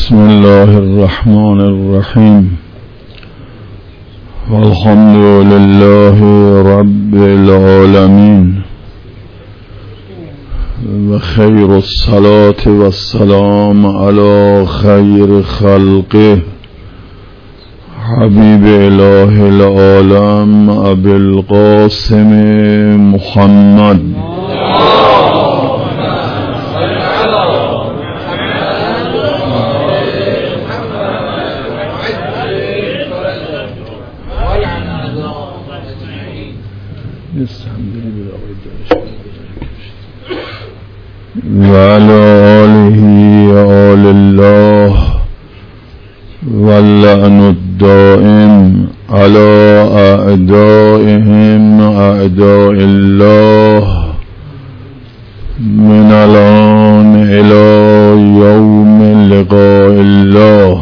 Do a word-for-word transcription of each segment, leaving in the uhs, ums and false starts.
بسم الله الرحمن الرحیم والحمد لله رب العالمین و خیر الصلاة و السلام علی خیر خلقه حبیب اله العالم ابی القاسم محمد و علی آله آل الله واللعن الدائم علی اعدائهم اعداء الله من الان الى یوم لقاء الله.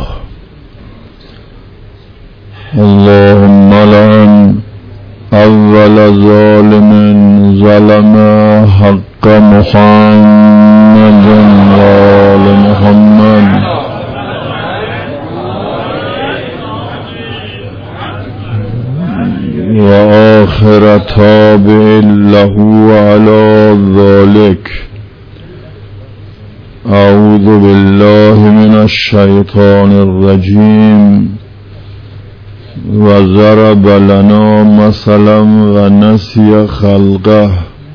اللهم لعن اول ظالم ظلم حق محمد و آل محمد و آخر تابع له على ذلك. اعوذ بالله من الشیطان الرجیم و ضرب لنا مثلا و نسی خلقه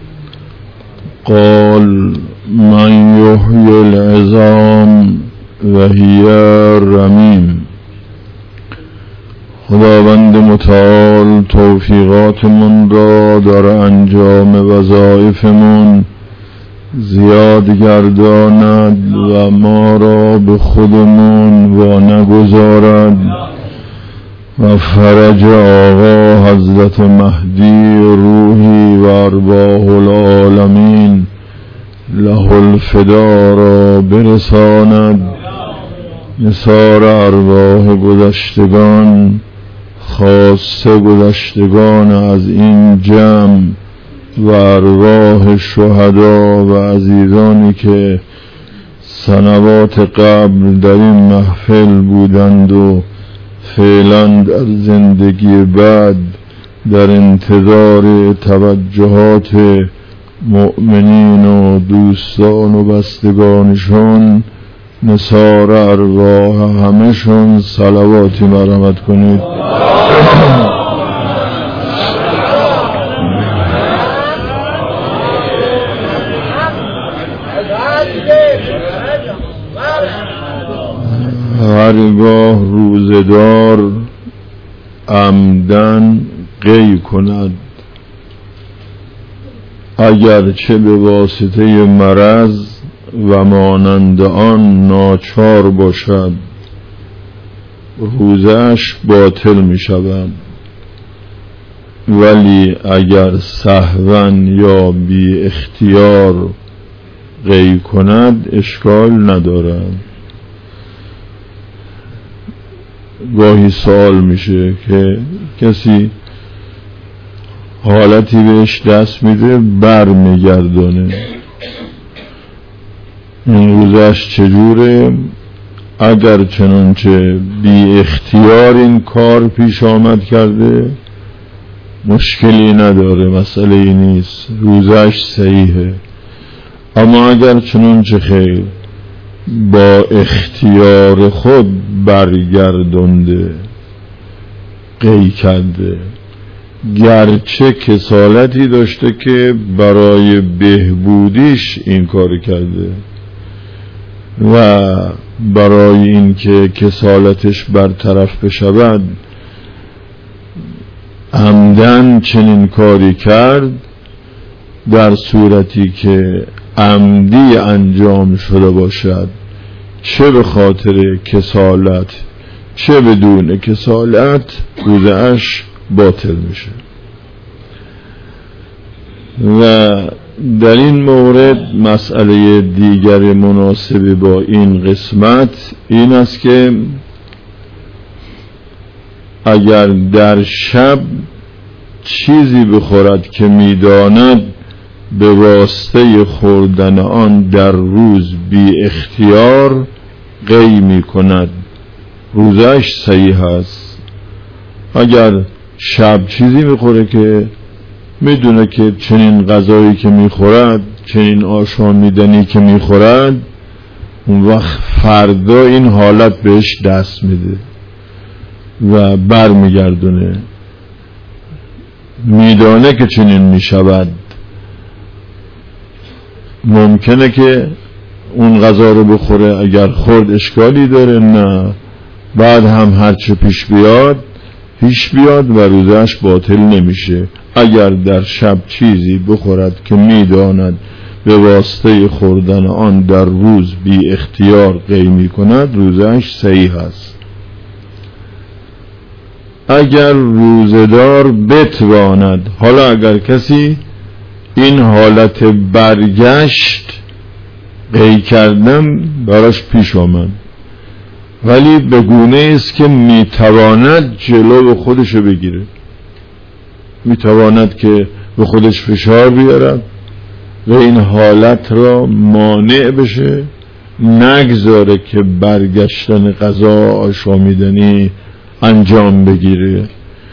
قال من یحیی العظام و هی رمیم. خداوند متعال توفیقاتمون را در انجام وظایفمون زیاد گرداند و ما را به خودمون و نگذارد و فرج آقا حضرت مهدی روحی و ارواح العالمین له الفدا را برساند. نثار ارواح گذشتگان خاصه گذشتگان از این جمع و ارواح شهدا و عزیزانی که سنوات قبل در این محفل بودند و فعلا در زندگی بعد در انتظار توجهات مؤمنین و دوستان و بستگانشون، نثار ارواح همشون صلواتی مرحمت کنید. هرگاه روزدار عمدن قی کند اگر چه به واسطه مرض و مانند آن ناچار باشد روزش باطل می شود، ولی اگر سهوا یا بی اختیار قی کند اشکال ندارد. گاهی سوال میشه که کسی حالتی بهش دست میده بر میگردانه، این روزش چجوره؟ اگر چنانچه بی اختیار این کار پیش آمد کرده مشکلی نداره، مسئله ای نیست، روزش صحیحه. اما اگر چنانچه خیر با اختیار خود برگردنده قی کرده، گرچه کسالتی داشته که برای بهبودیش این کار کرده و برای این که کسالتش برطرف بشود عمدن چنین کاری کرد، در صورتی که عمدی انجام شده باشد، چه به خاطر کسالت چه بدون کسالت، روزش باطل میشه. و در این مورد مسئله دیگر مناسب با این قسمت این است که اگر در شب چیزی بخورد که میداند به واسطه خوردن آن در روز بی اختیار قی می کند روزش صحیح است. اگر شب چیزی میخوره که میدونه که چنین غذایی که میخورد، چنین آشامیدنی که میخورد، اون وقت فردا این حالت بهش دست میده و بر میگردونه، میدانه که چنین میشود. ممکنه که اون غذا رو بخوره، اگر خورد اشکالی داره، نه بعد هم هرچه پیش بیاد پیش بیاد و روزش باطل نمیشه. اگر در شب چیزی بخورد که میداند به واسطه خوردن آن در روز بی اختیار قی می کند، روزش صحیح است. اگر روزدار بتواند، حالا اگر کسی این حالت برگشت قی کردن براش پیش آمد، ولی به گونه است که میتواند جلو خودش بگیره، میتواند که به خودش فشار بیارد و این حالت را مانع بشه، نگذاره که برگشتن غذا آشامیدنی انجام بگیره.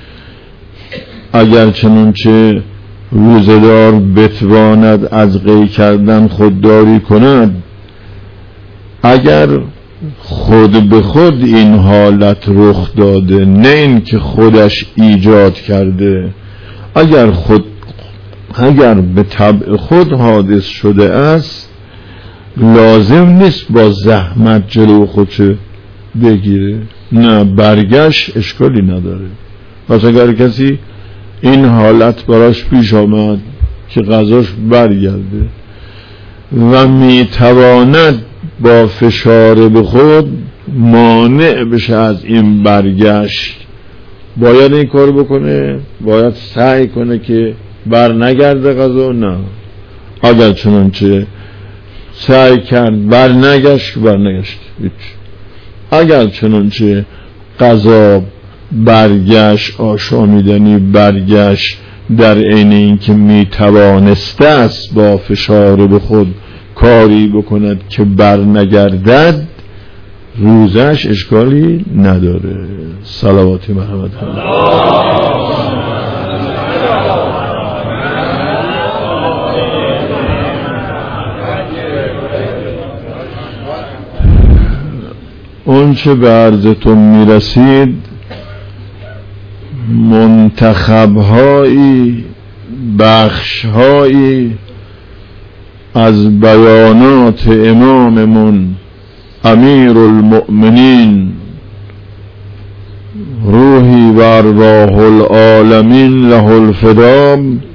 اگر چنانچه روزدار بتواند از قی کردن خودداری کند، اگر خود به خود این حالت رخ داده، نه این که خودش ایجاد کرده، اگر خود اگر به طبع خود حادث شده است، لازم نیست با زحمت جلو خودش بگیره، نه برگشت اشکالی نداره. پس اگر کسی این حالت براش پیش آمد که غذاش برگرده و میتواند با فشار به خود مانع بشه از این برگشت، باید این کار بکنه، باید سعی کنه که بر نگرده غذا. نه اگر چنانچه سعی کرد بر نگشت بر نگشت هیچ. اگر چنانچه غذا برگشت، آشامیدنی برگشت، در عین اینکه میتوانسته است با فشار به خود کاری بکند که بر نگردد، روزش اشکالی نداره. صلوات مرحمت اون چه به عرضتون میرسید منتخب‌هایی، بخش‌هایی از بیانات اماممون امیر المؤمنین روحی و ارواح العالمین له الفدا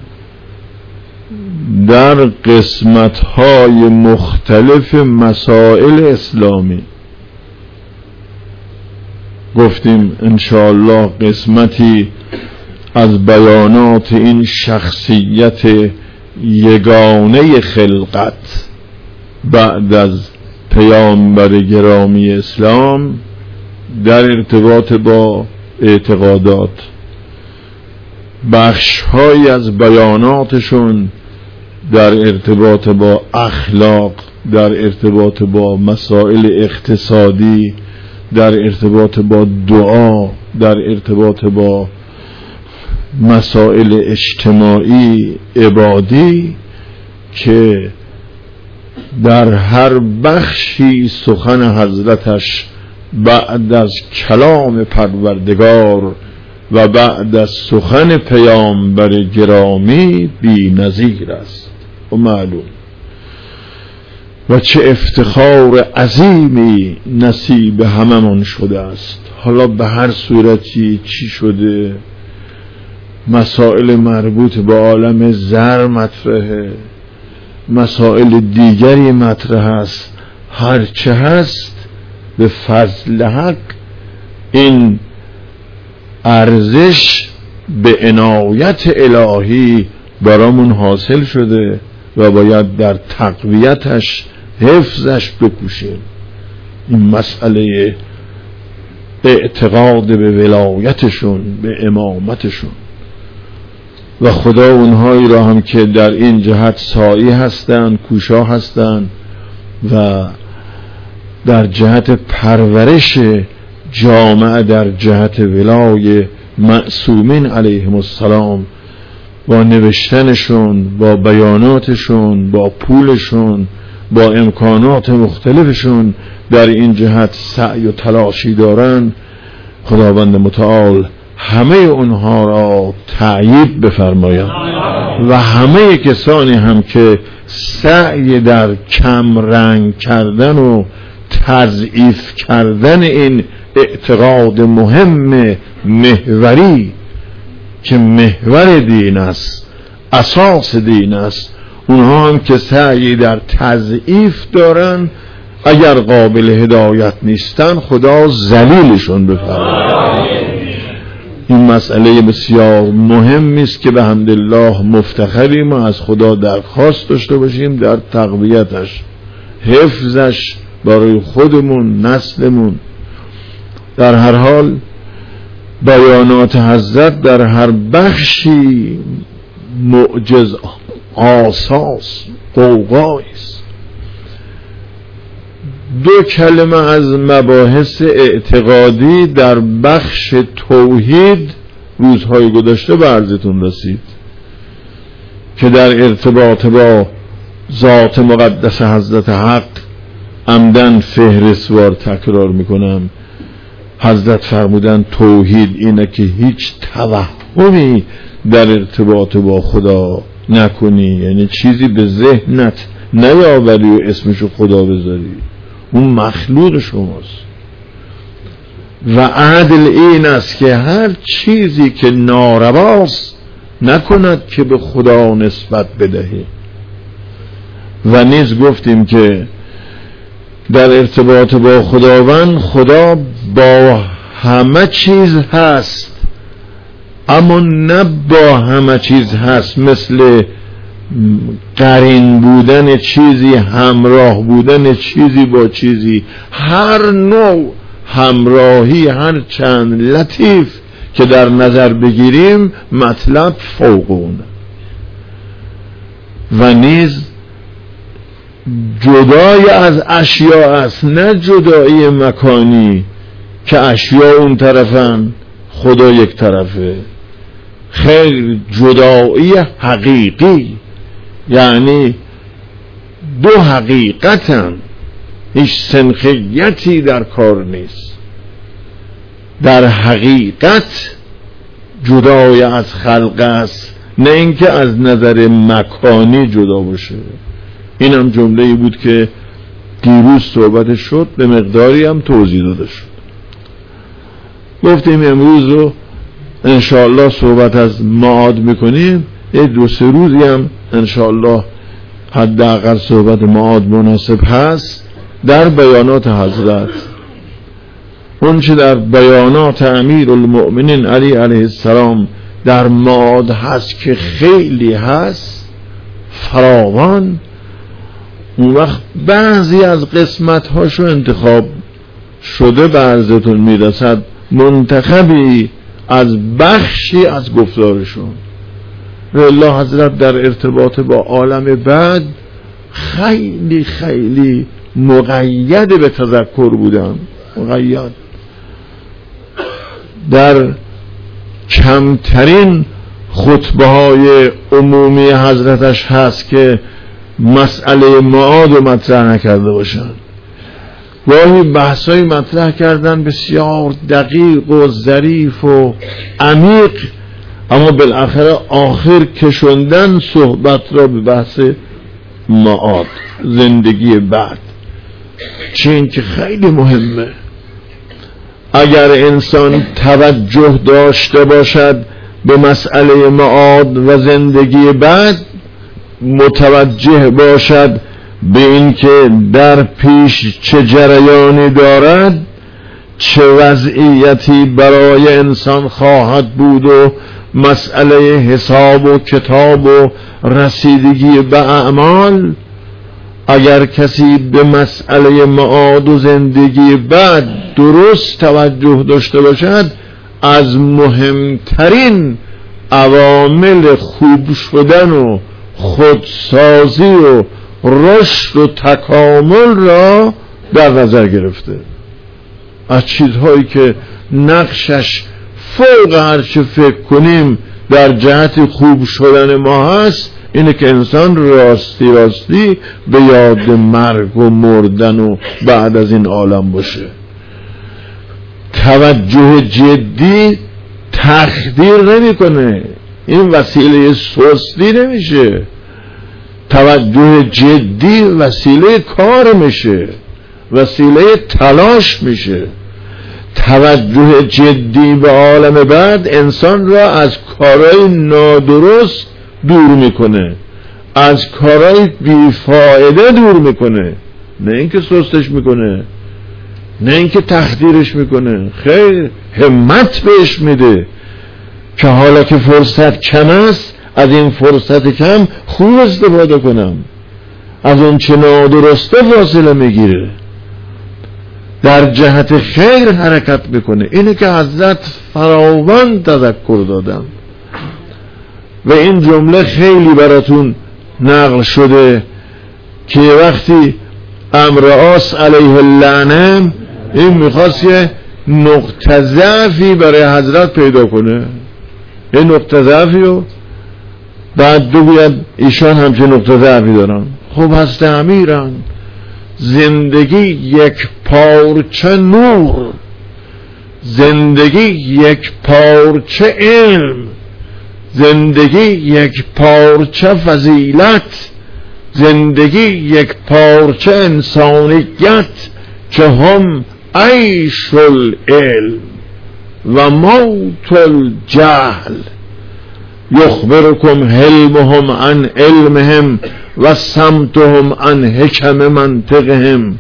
در قسمت‌های مختلف مسائل اسلامی گفتیم. انشاءالله قسمتی از بیانات این شخصیت یگانه خلقت بعد از پیامبر گرامی اسلام در ارتباط با اعتقادات، بخش‌هایی از بیاناتشون در ارتباط با اخلاق، در ارتباط با مسائل اقتصادی، در ارتباط با دعا، در ارتباط با مسائل اجتماعی عبادی، که در هر بخشی سخن حضرتش بعد از کلام پروردگار و بعد از سخن پیامبر گرامی بی نظیر است و معلوم، و چه افتخار عظیمی نصیب هممون شده است. حالا به هر صورتی چی شده، مسائل مربوط به عالم زر مطرحه، مسائل دیگری مطرح است، هر چه هست به فضل حق این ارزش به عنایت الهی برامون حاصل شده و باید در تقویتش، حفظش بکوشیم. این مسئله اعتقاد به ولایتشون، به امامتشون، و خدا اونهایی را هم که در این جهت سعی هستند، کوشا هستند و در جهت پرورش جامعه در جهت ولای معصومین علیهم السلام، با نوشتنشون، با بیاناتشون، با پولشون، با امکانات مختلفشون در این جهت سعی و تلاشی دارن. خداوند متعال همه اونها را تأیید بفرماید و همه کسانی هم که سعی در کم رنگ کردن و تضعیف کردن این اعتقاد مهم محوری که محور دین است، اساس دین است، اونها هم که سعی در تضعیف دارن، اگر قابل هدایت نیستن خدا ذلیلشون بفرماید. این مسئله بسیار مهمی است که به حمدالله مفتخریم و از خدا درخواست داشته باشیم در تقویتش، حفظش برای خودمون، نسلمون. در هر حال بیانات حضرت در هر بخشی معجز آساس قوقایی است. دو کلمه از مباحث اعتقادی در بخش توحید روزهای گذشته به عرضتون رسید که در ارتباط با ذات مقدس حضرت حق عمدن فهرستوار تکرار میکنم. حضرت فرمودن توحید اینه که هیچ توهمی در ارتباط با خدا نکنی، یعنی چیزی به ذهنت نیاوری و اسمشو خدا بذاری، اون مخلوق شماست. و عدل این است که هر چیزی که نارواست نکند که به خدا نسبت بدهی. و نیز گفتیم که در ارتباط با خداوند، خدا با همه چیز هست اما نه با همه چیز هست مثل قرین بودن چیزی، همراه بودن چیزی با چیزی. هر نوع همراهی هر چند لطیف که در نظر بگیریم مطلب فوق اونه. و نیز جدای از اشیاء است، نه جدایی مکانی که اشیاء اون طرفن خدا یک طرفه. خیر جدایی حقیقی، یعنی دو حقیقتن، هیچ سنخیتی در کار نیست. در حقیقت جدای از خلق است، نه اینکه از نظر مکانی جدا باشه. این هم جمله‌ای بود که دیروز صحبت شد، به مقداری هم توضیح داده شد. گفتیم امروز رو انشاءالله صحبت از معاد میکنیم، یه دو سه روزی هم انشاءالله حداقل صحبت معاد مناسب هست در بیانات حضرت. اون چه در بیانات امیر المؤمنین علی علیه السلام در معاد هست که خیلی هست فراوان، اون وقت بعضی از قسمت هاشو انتخاب شده به عرضتون میرسد، منتخبی از بخشی از گفتارشون. والله حضرت در ارتباط با عالم بعد خیلی خیلی مقید به تذکر بودن، مقید. در کمترین خطبه های عمومی حضرتش هست که مسئله معاد رو مطرح نکرده باشن. گاهی بحثای مطرح کردن بسیار دقیق و ظریف و عمیق، اما بالاخره آخر کشوندن صحبت را به بحث معاد، زندگی بعد، چین که خیلی مهمه. اگر انسان توجه داشته باشد به مسئله معاد و زندگی بعد، متوجه باشد به این که در پیش چه جریانی دارد، چه وضعیتی برای انسان خواهد بود و مسئله حساب و کتاب و رسیدگی به اعمال. اگر کسی به مسئله معاد و زندگی بعد درست توجه داشته باشد، از مهمترین عوامل خوب شدن و خودسازی و رشد و تکامل را در نظر گرفته. از چیزهایی که نقشش فوق هر چه فکر کنیم در جهت خوب شدن ما هست اینه که انسان راستی راستی به یاد مرگ و مردن و بعد از این عالم باشه. توجه جدی تخدیر نمی کنه، این وسیله سستی نمیشه. توجه جدی وسیله کار میشه، وسیله تلاش میشه. توجه جدی به عالم بعد انسان را از کارهای نادرست دور میکنه، از کارهای بیفایده دور میکنه، نه اینکه سستش میکنه، نه اینکه تخدیرش میکنه، خیر همت بهش میده که حالا که فرصت کم است از این فرصت کم خوب استفاده کنم، از اون چه نادرسته فاصله میگیره، در جهت خیر حرکت میکنه. اینه که حضرت فراوان تذکر دادم و این جمله خیلی براتون نقل شده که وقتی امر آس علیه اللعنه این میخواست یه نقطه ضعفی برای حضرت پیدا کنه، یه نقطه ضعفی و بعد بگوید ایشان همچه نقطه ضعفی دارن. خب هست امیرن، زندگی یک پارچه نور، زندگی یک پارچه علم، زندگی یک پارچه فضیلت، زندگی یک پارچه انسانیت که هم عیش العلم و موت الجهل. یخبرکم حلمهم عن علمهم و سمتهم عن حکم منطقهم.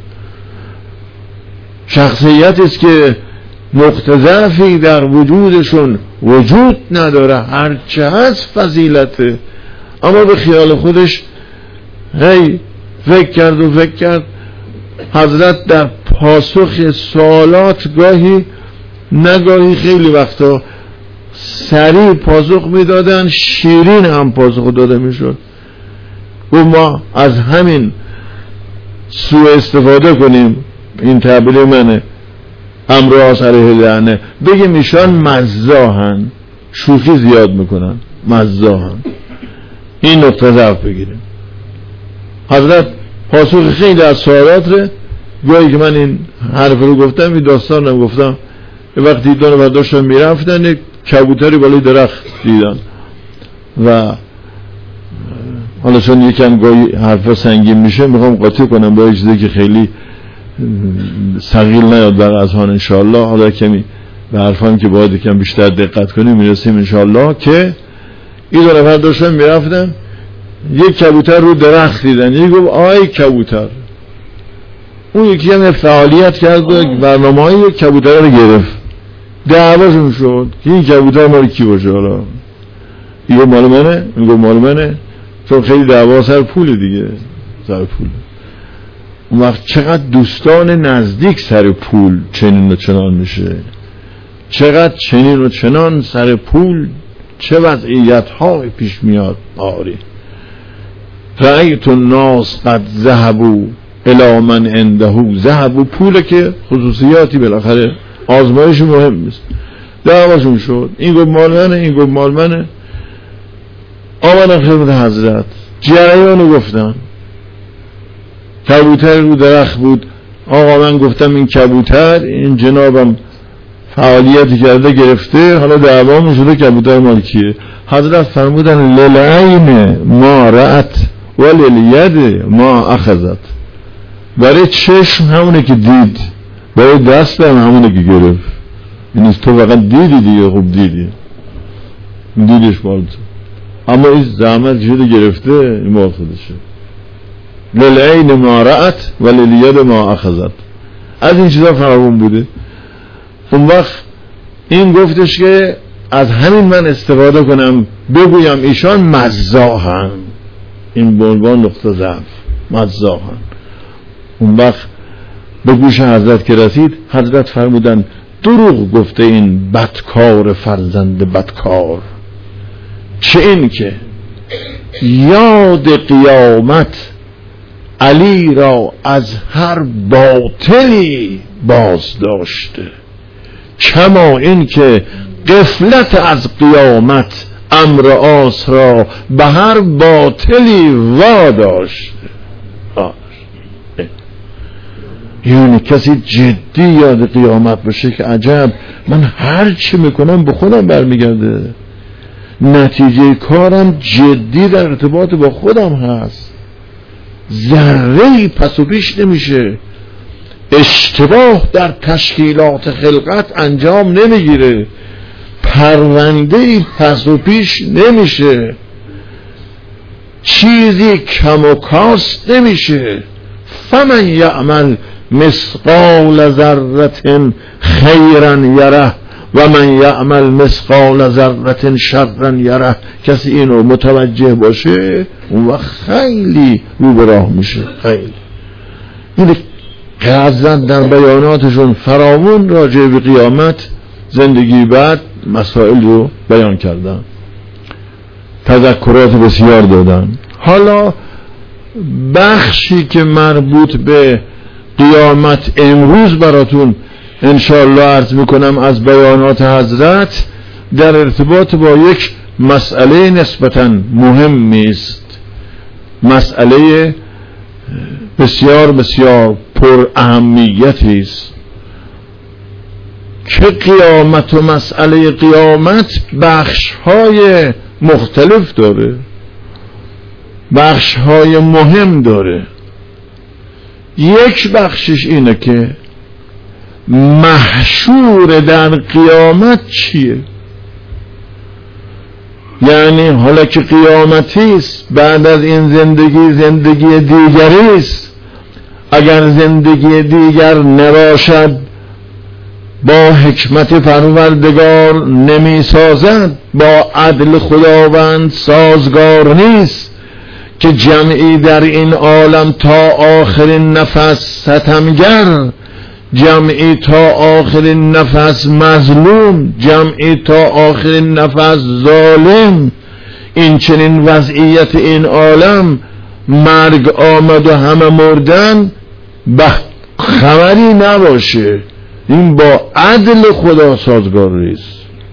شخصیتی است که نقطه ضعفی در وجودشون وجود نداره، هرچه هست فضیلته، اما به خیال خودش هی فکر کرد و فکر کرد. حضرت در پاسخ سوالات گاهی نگاهی خیلی وقتا سریع پاسخ میدادن، شیرین هم پاسخ داده میشد. و ما از همین سوء استفاده کنیم، این تعبیر منه، امراض علیه اللعنه، بگیم ایشان مزاحن، شوخی زیاد میکنن، مزاحن، این نقطه ضعف بگیریم. حضرت پاسخ خیلی از سوالات ره، گاهی که من این حرف رو گفتم، این داستانم گفتم، وقتی دو نفر داشتن میرفتن یک کبوتری بالای درخت دیدن و حالا چون یکم گاهی حرفا سنگین میشه میخوام قاطی کنم با چیزی که خیلی ثقیل نیاد بر اذهان انشاءالله. حالا کمی به حرفام که باید یکم بیشتر دقت کنیم میرسیم انشاءالله. که این دو نفر داشتن میرفتن، یک کبوتر رو درخت دیدن، یکی گفت آی کبوتر، اون یکی هم فعالیت کرد و برنامه‌ای یک کبوتر رو گرفت، دعواشون شد که این کبوتر مال کی باشه. حالا این گفت مال منه، این گفت مال منه، چون خیلی دعوا سر پول دیگه، سر پول. اون وقت چقدر دوستان نزدیک سر پول چنین و چنان میشه، چقدر چنین و چنان سر پول چه وضعیت ها پیش میاد. آری رأیت الناس قد ذهبوا الی من عنده ذهبوا، پوله که خصوصیاتی بالاخره آزمایش مهم نیست. دعواشون شد، این گفت مال منه، این گفت مال منه. آمدن خدمت حضرت، جریانو گفتن. کبوتر رو درخت بود، آقا من گفتم این کبوتر، این جنابم فعالیتی کرده گرفته، حالا دعوامون شده کبوتر مال کیه. حضرت فرمودن للعین ما رأت و للید ما اخذت، برای چشم همونه که دید، برای دست هم همونه که گرفت. این است تو فقط دیدی دیگه، خوب دیدی، دیدش مال تو، اما این زحمت شده گرفته، این مال خودشه. للعین ما رأت و للید ما اخذت، از این چیزا فراوون بوده. اون وقت این گفتش که از همین من استفاده کنم بگویم ایشان مزاحن، این به عنوان نقطه ضعف، مزاحن. اون وقت به گوش حضرت که رسید، حضرت فرمودن دروغ گفته این بدکار فرزند بدکار، چه این که یاد قیامت علی را از هر باطلی باز داشته، کما این که غفلت از قیامت امر آس را به هر باطلی واداشته. یعنی کسی جدی یاد قیامت باشه که عجب من هر چی میکنم به خودم برمیگرده، نتیجه کارم جدی در ارتباط با خودم هست، ذره‌ای پس و پیش نمیشه، اشتباه در تشکیلات خلقت انجام نمیگیره، پرونده‌ای پس و پیش نمیشه، چیزی کم و کاست نمیشه. فمن یعمل مثقال ذره خیرا یره و من یعمل مثقال ذره شرا یره. کسی اینو متوجه باشه اون وقت خیلی رو به راه میشه. خیلی این قضا در بیاناتشون فراوون راجع به قیامت، زندگی بعد مسائل رو بیان کردن، تذکرات بسیار دادن. حالا بخشی که مربوط به قیامت امروز براتون انشاءالله عرض میکنم از بیانات حضرت در ارتباط با یک مسئله نسبتاً مهمی است، مسئله بسیار بسیار پر اهمیتی است که قیامت و مسئله قیامت بخش‌های مختلف داره، بخش‌های مهم داره. یک بخشش اینه که محشور در قیامت چیه، یعنی حالا که قیامتی است، بعد از این زندگی زندگی دیگری است، اگر زندگی دیگر نباشد با حکمت پروردگار نمی سازد، با عدل خداوند سازگار نیست که جمعی در این عالم تا آخرین نفس ستمگر، جمعی تا آخرین نفس مظلوم، جمعی تا آخرین نفس ظالم. این چنین وضعیت این عالم، مرگ آمد و همه مردن، خبری نباشه، این با عدل خدا سازگار نیست،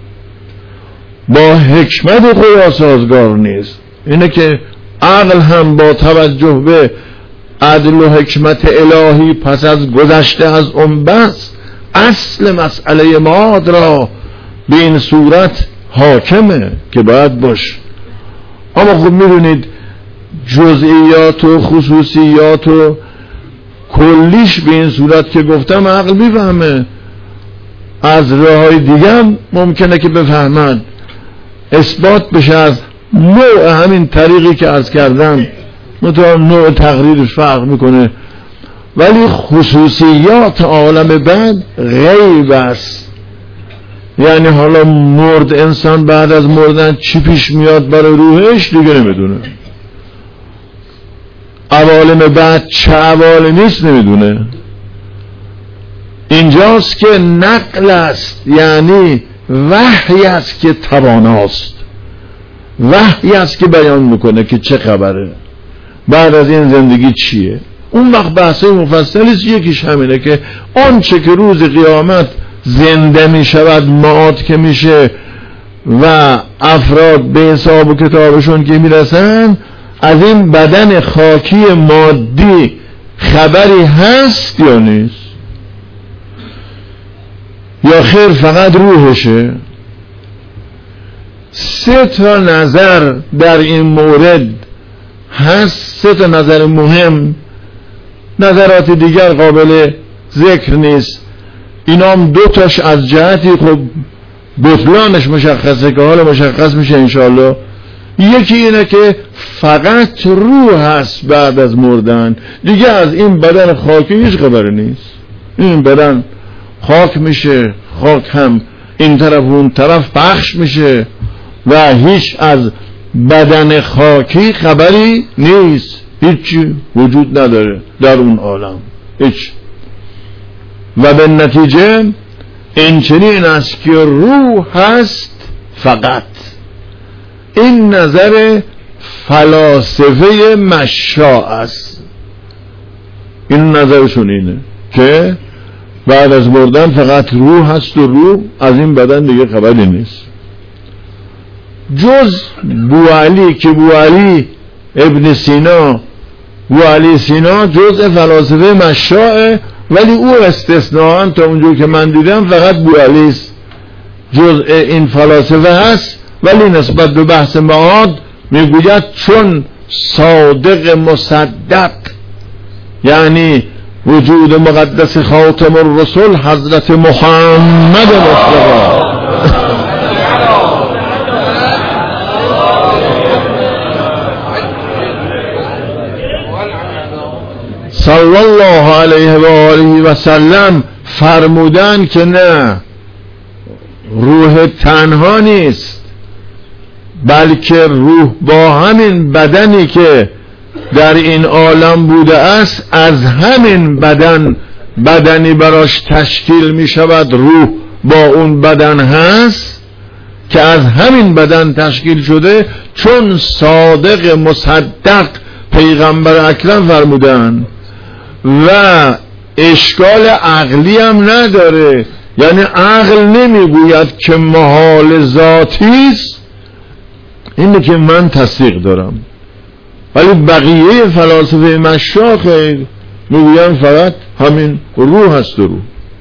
با حکمت خدا سازگار نیست. اینه که عقل هم با توجه به عدل و حکمت الهی پس از گذشته از اون بس اصل مسئله ماد را به این صورت حاکمه که باید باش. اما خب میدونید جزئیات و خصوصیات و کلیش به این صورت که گفتم عقل میفهمه، از راههای دیگه ممکنه که بفهمد، اثبات بشه از نوع همین طریقی که عرض کردم، مطمئن نوع تقریرش فرق میکنه، ولی خصوصیات عالم بعد غیب است. یعنی حالا مرد انسان بعد از مردن چی پیش میاد برای روحش دیگه نمیدونه، عوالم بعد چه عوالمی است نمیدونه. اینجاست که نقل است، یعنی وحی است که تواناست، وحی است که بیان میکنه که چه خبره، بعد از این زندگی چیه. اون وقت بحثه مفصلیست، یکیش همینه که آنچه که روز قیامت زنده میشود، معاد که میشه و افراد به حساب و کتابشون که میرسن، از این بدن خاکی مادی خبری هست یا نیست، یا خیر فقط روحشه. سه تا نظر در این مورد هست، سه تا نظر مهم، نظرات دیگر قابل ذکر نیست. اینام دو تاش از جهتی خب بطلانش مشخصه که حالا مشخص میشه انشاءالله. یکی اینه که فقط روح هست بعد از مردن، دیگه از این بدن خاکی هیچ خبری نیست. این بدن خاک میشه، خاک هم این طرف اون طرف پخش میشه و هیچ از بدن خاکی خبری نیست، هیچی وجود نداره در اون عالم، هیچ. و به نتیجه این چنین است که روح هست فقط. این نظر فلاسفه مشاع است، این نظرشون اینه که بعد از مردن فقط روح هست و روح از این بدن دیگه خبری نیست. جز بوعلی که بوعلی ابن سینا بوعلی سینا جزء فلاسفه مشاعه، ولی او استثناءً تا اونجور که من دیدم فقط بوعلی است جزء این فلاسفه هست، ولی نسبت به بحث معاد میگوید چون صادق مصدق، یعنی وجود مقدس خاتم الرسل حضرت محمد مصطفی صلی الله علیه و آله و سلم فرمودن که نه، روح تنها نیست، بلکه روح با همین بدنی که در این عالم بوده است از همین بدن بدنی براش تشکیل می شود، روح با اون بدن هست که از همین بدن تشکیل شده، چون صادق مصدق پیغمبر اکرم فرمودن و اشکال عقلی هم نداره، یعنی عقل نمیگوید که محال ذاتی است، اینه که من تصدیق دارم، ولی بقیه فلاسفه مشاخ میگوین فقط همین روح هست و روح.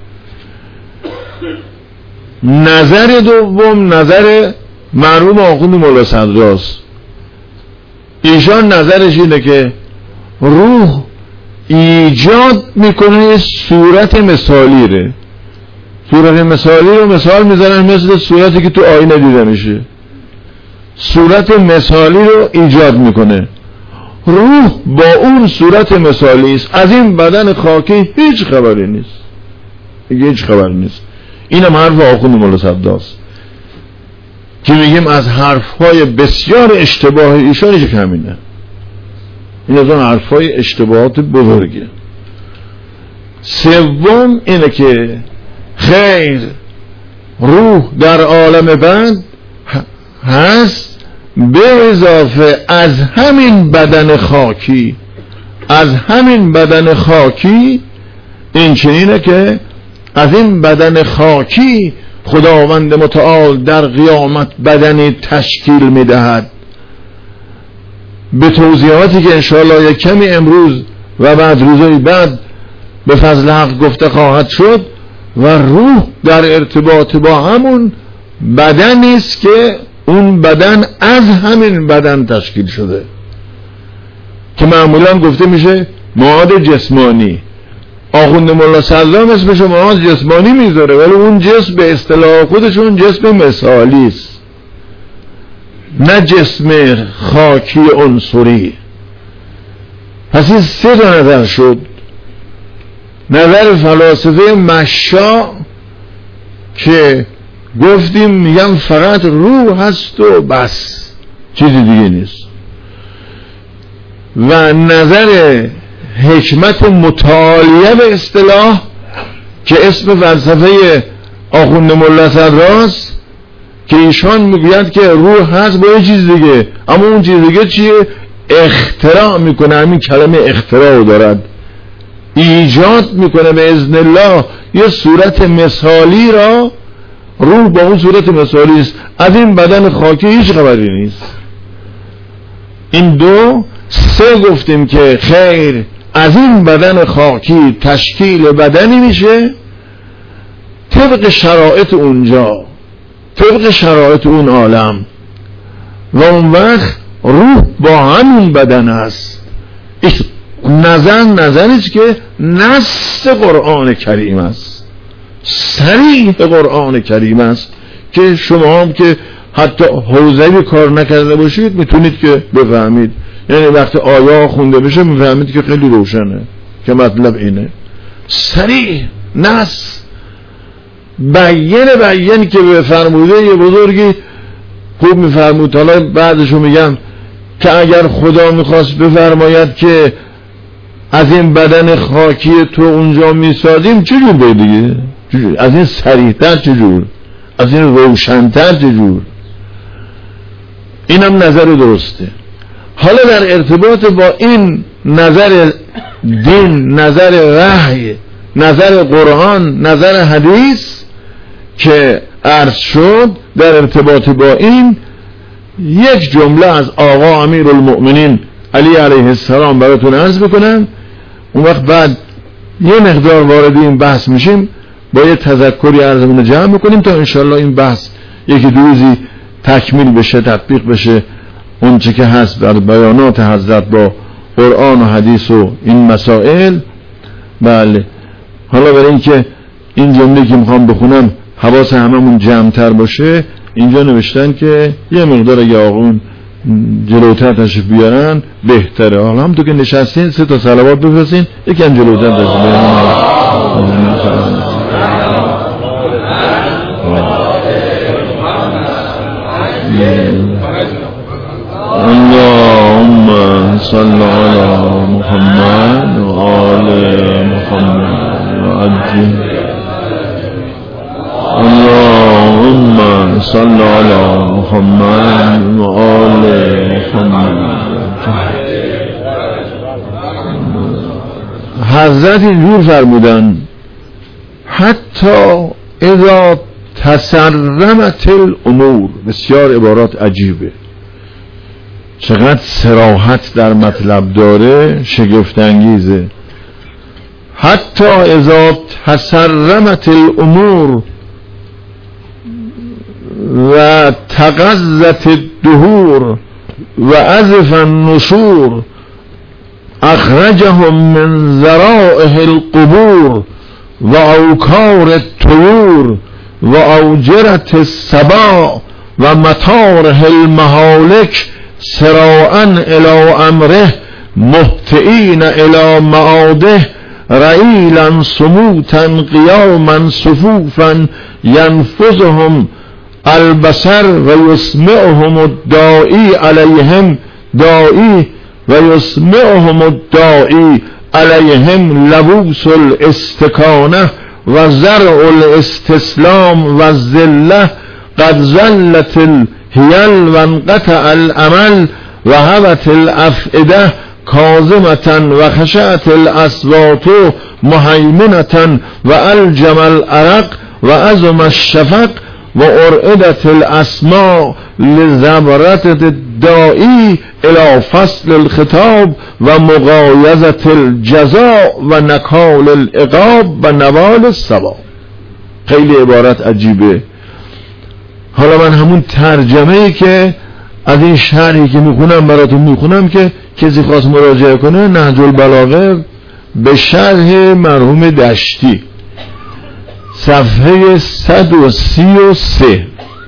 نظر دوم نظر مرحوم آخوند مولا صدراست. ایشان نظرش اینه که روح ایجاد میکنه صورت مثالی ره. صورت مثالی رو مثال میزنن مثل صورتی که تو آینه دیده میشه، صورت مثالی رو ایجاد میکنه. روح با اون صورت مثالی است، از این بدن خاکی هیچ خبری نیست، هیچ خبری نیست. اینم حرف آخوند مولا صدراست که میگیم از حرفهای بسیار اشتباه ایشانش که همینه. این از اون حرفهای اشتباهات بزرگه. سوم اینه که خیر روح در عالم بعد هست به اضافه از همین بدن خاکی، از همین بدن خاکی. این چنینه که از این بدن خاکی خداوند متعال در قیامت بدنی تشکیل میدهد، به توضیحاتی که انشاءالله یک کمی امروز و بعد روزهای بعد به فضل حق گفته خواهد شد. و روح در ارتباط با همون بدنی است که اون بدن از همین بدن تشکیل شده، که معمولا گفته میشه معاد جسمانی. آخوند مولا صدرا اسمش معاد جسمانی میذاره، ولی اون جسم به اصطلاح خودشون جسم مثالی است، نه جسم خاکی عنصری. پس این سه تا نظر شد. نظر فلاسفه مشا که گفتیم میگم فقط روح هست و بس، چیزی دیگه نیست. و نظر حکمت متعالیه به اصطلاح که اسم فلسفه آخوند مولا صدراست، که ایشان میگوید که روح هست با یه چیز دیگه، اما اون چیز دیگه چیه؟ اختراع میکنه. همین کلمه اختراع دارد، ایجاد میکنه به اذن الله یه صورت مثالی را. روح با اون صورت مثالی است، از این بدن خاکی هیچ خبری نیست. این دو. سه گفتیم که خیر از این بدن خاکی تشکیل بدنی میشه طبق شرایط اونجا، طبق شرایط اون عالم، و اون وقت روح با همون بدن است. نظر نظریست که نص قرآن کریم است، صریح قرآن کریم است، که شما هم که حتی حوزه‌ای کار نکرده باشید میتونید که بفهمید. یعنی وقتی آیه خونده بشه میفهمید که خیلی روشنه که مطلب اینه. صریح نص بیان بیان که به فرموده یه بزرگی خوب میفرمود. حالا بعدشو میگم که اگر خدا میخواست بفرماید که از این بدن خاکی تو اونجا میسازیم چجور به دیگه؟ چجور؟ از این صریح‌تر چجور؟ از این روشن‌تر چجور؟ اینم نظر درسته. حالا در ارتباط با این نظر دین، نظر وحی، نظر قرآن، نظر حدیث که عرض شد در ارتباط با این، یک جمله از آقا امیرالمؤمنین علی علیه السلام براتون عرض بکنم. اون وقت بعد یه مقدار وارد این بحث میشیم، با یه تذکری عرضمون جمع میکنیم تا انشالله این بحث یکی دو روزی تکمیل بشه، تطبیق بشه اون چه که هست در بیانات حضرت با قرآن و حدیث و این مسائل. بله، حالا برای این که این جمله که میخوام بخونم حواس هممون جمع‌تر باشه، اینجا نوشتن که یه مقدار اگه آقون جلوتر تشریف بیارن بهتره. حالا هم تو که نشستین سه تا صلوات بفرستین، یکم جلوتر تشریف بیارن. اللهم صل على محمد و آل محمد و عجل. اللهم صل على محمد و آل محمد. حضرت اینجور فرمودن حتی اذا تسرمت الامور. بسیار عبارات عجیبه، چقدر صراحت در مطلب داره، شگفت انگیزه. حتی اذا تسرمت الامور و تغذت الدهور و عزف النشور اخرجهم من ذرائح القبور و اوکار الطیور و اوجرت السباع و مطارح المهالک سراعا الى امره مهطئین الى معاده رئیلا صموتا قیاما صفوفا ینفذهم البصر و یسمعهم الداعی علیهم داعی و یسمعهم الداعی علیهم لبوس الاستکانه و زرع الاستسلام و الذله قد زلت الحیل و انقطع الامل و هوت الافئده کاظمة و خشعت الاصوات مهیمنة و الجم العرق و عظم الشفق و ارعدت الاسماء لزبرت الداعی الى فصل الخطاب و مغایظت الجزاء و نکال العقاب و نوال الثواب. خیلی عبارت عجیبه. حالا من همون ترجمه‌ای که از این شرحی که میخونم براتون میخونم که کسی خواست مراجعه کنه، نهج البلاغه به شرح مرحوم دشتی صفحه صد و سی و سه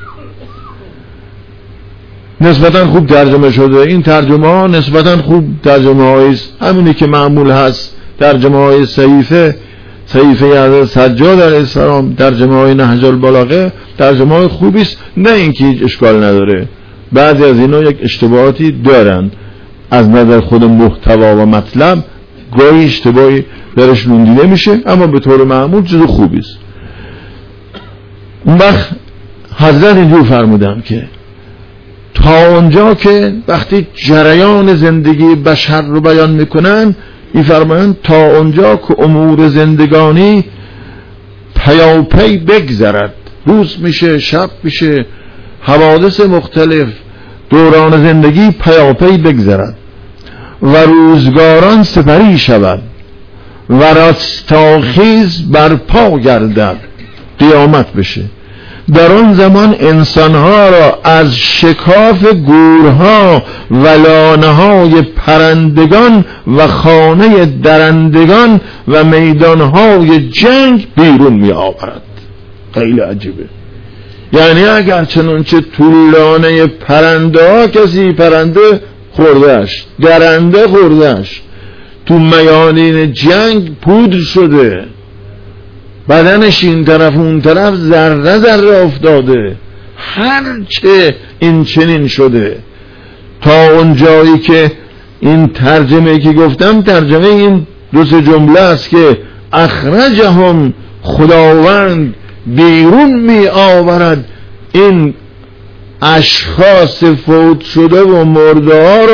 نسبتا خوب ترجمه شده. این ترجمه ها نسبتا خوب ترجمه هاییست، همینی که معمول هست، ترجمه های صحیفه صحیفه حضرت سجاد علیه السلام، ترجمه های نهج البلاغه ترجمه های خوبیست، نه اینکه هیچ اشکال نداره. بعضی از اینا یک اشتباهاتی دارن از نظر خود محتوا و مطلب، گاهی اشتباهی درشون دیده میشه، اما به طور معمول چیز خوبیست. اون وقت حضرت اینجور فرمودن که تا اونجا که وقتی جریان زندگی بشر رو بیان میکنن، این فرمایند تا اونجا که امور زندگانی پیاپی بگذرد، روز میشه شب میشه، حوادث مختلف دوران زندگی پیاپی بگذرد و روزگاران سپری شود و رستاخیز برپا گردد، قیامت بشه. در آن زمان انسانها را از شکاف گورها و لانه‌های پرندگان و خانه درندگان و میدانهای جنگ بیرون می آورد. خیلی عجیبه. یعنی اگر چنانچه تو لانه پرنده ها کسی پرنده خوردهش، درنده خوردهش، تو میانین جنگ پودر شده، بدنش این طرف اون طرف ذره ذره افتاده، هرچه این چنین شده، تا اون جایی که این ترجمه که گفتم ترجمه این دو سه جمله است که اخرجهم، خداوند بیرون می آورد این اشخاص فوت شده و مرده ها را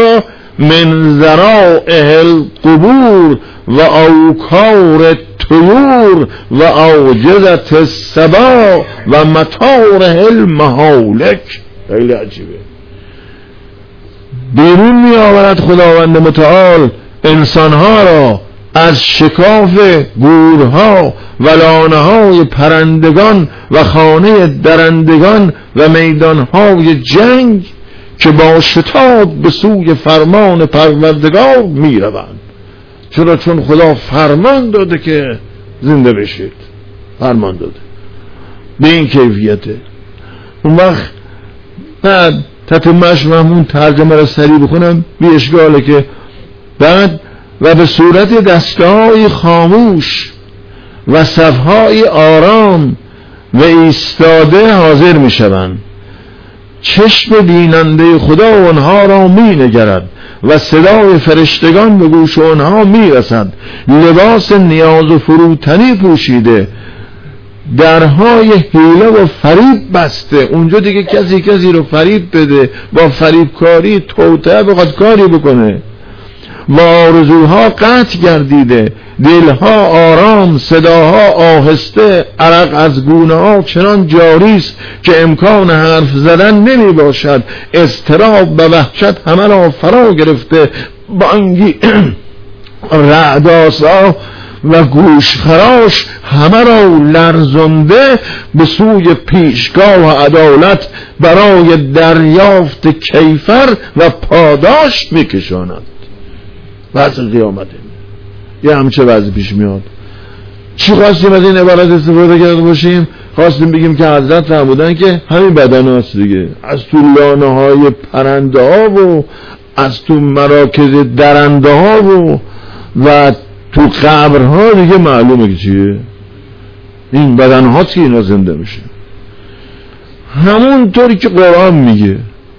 من ذرائح القبور و اوکار الطیور و اوجزت السبا و مطارح المهالک. خیلی عجیبه. بیرون می آورد خداوند متعال انسانها را از شکاف گورها و لانه های پرندگان و خانه درندگان و میدانهای جنگ که با شتاب به سوی فرمان پروردگار می روند. چرا؟ چون خدا فرمان داده که زنده بشید، فرمان داده به این کیفیته. اون وقت بعد تتمش مهمون ترجمه را سریع بخونم بی اشکاله که بعد و به صورت دستهای خاموش و صفهای آرام و ایستاده حاضر می شوند. چشم بیننده خدا آنها را می نگرد و صدای فرشتگان به گوش آنها می رسد. لباس نیاز و فروتنی پوشیده، درهای حیله و فریب بسته. اونجا دیگه کسی کسی رو فریب بده، با فریبکاری توطئه بخواد کاری بکنه. و آرزوها قطع گردیده، دلها آرام، صداها آهسته، عرق از گونه ها چنان جاری است که امکان حرف زدن نمی باشد. اضطراب و وحشت همه را فرا گرفته، بانگی رعدآسا و گوشخراش همه را لرزنده به سوی پیشگاه و عدالت برای دریافت کیفر و پاداش میکشاند. وضع قیامته یه همچه وضع پیش میاد. چی خواستیم از این عبارت استفاده کرده باشیم؟ خواستیم بگیم که حضرت فرمودن که همین بدن هاست دیگه، از تو لانه های پرنده ها و از تو مراکز درنده ها و و تو قبرها دیگه معلومه که چیه. این بدن هاست که اینا زنده میشه، همون طوری که قرآن میگه.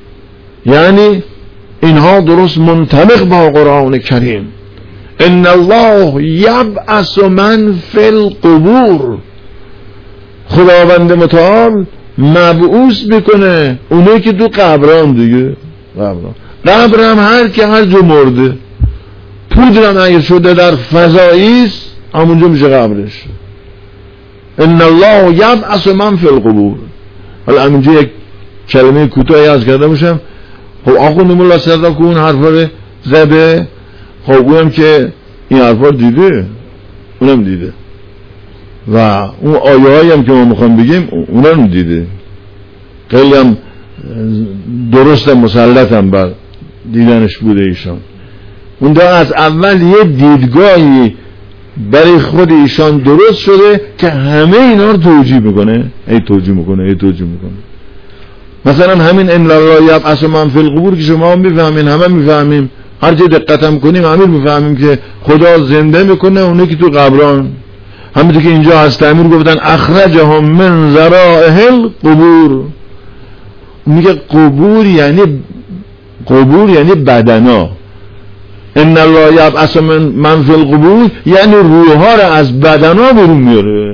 یعنی اینها درست منطبق با قرآن کریم. ان الله یبعث من فی القبور، خداوند متعال مبعوث میکنه اونایی که تو قبران دیگه. قبران قبرم هر که هر جو مرده، پودرم اگه شده در فضایی است همونجا میشه قبرش. ان الله یبعث من فی القبور. حالا همینجا یک کلمه کوتاهی از کرده باشم. خب آخوند مولا صدق اون حرفا رو زده، خب اونم که این حرفا رو دیده، اونم دیده و اون آیه هایی هم که ما میخوام بگیم اونم دیده. خیلی هم درست مسلط هم بر دیدنش بوده ایشان. اون دا از اول یه دیدگاهی برای خود ایشان درست شده که همه اینا رو توجیه میکنه، ای توجیه میکنه ای توجیه میکنه. مثلا همین ان الله یبعث من فی القبور که شما هم میفهمین، همه میفهمیم، هر چه دقت هم کنیم همین میفهمیم که خدا زنده میکنه اونایی که تو قبران. همونطور که اینجا از تعمیر گفتن اخرجهم من ذرائح القبور. میگه قبور یعنی قبور یعنی بدنا. ان الله یبعث من من فی القبور یعنی روحها را از بدنا بیرون میاره.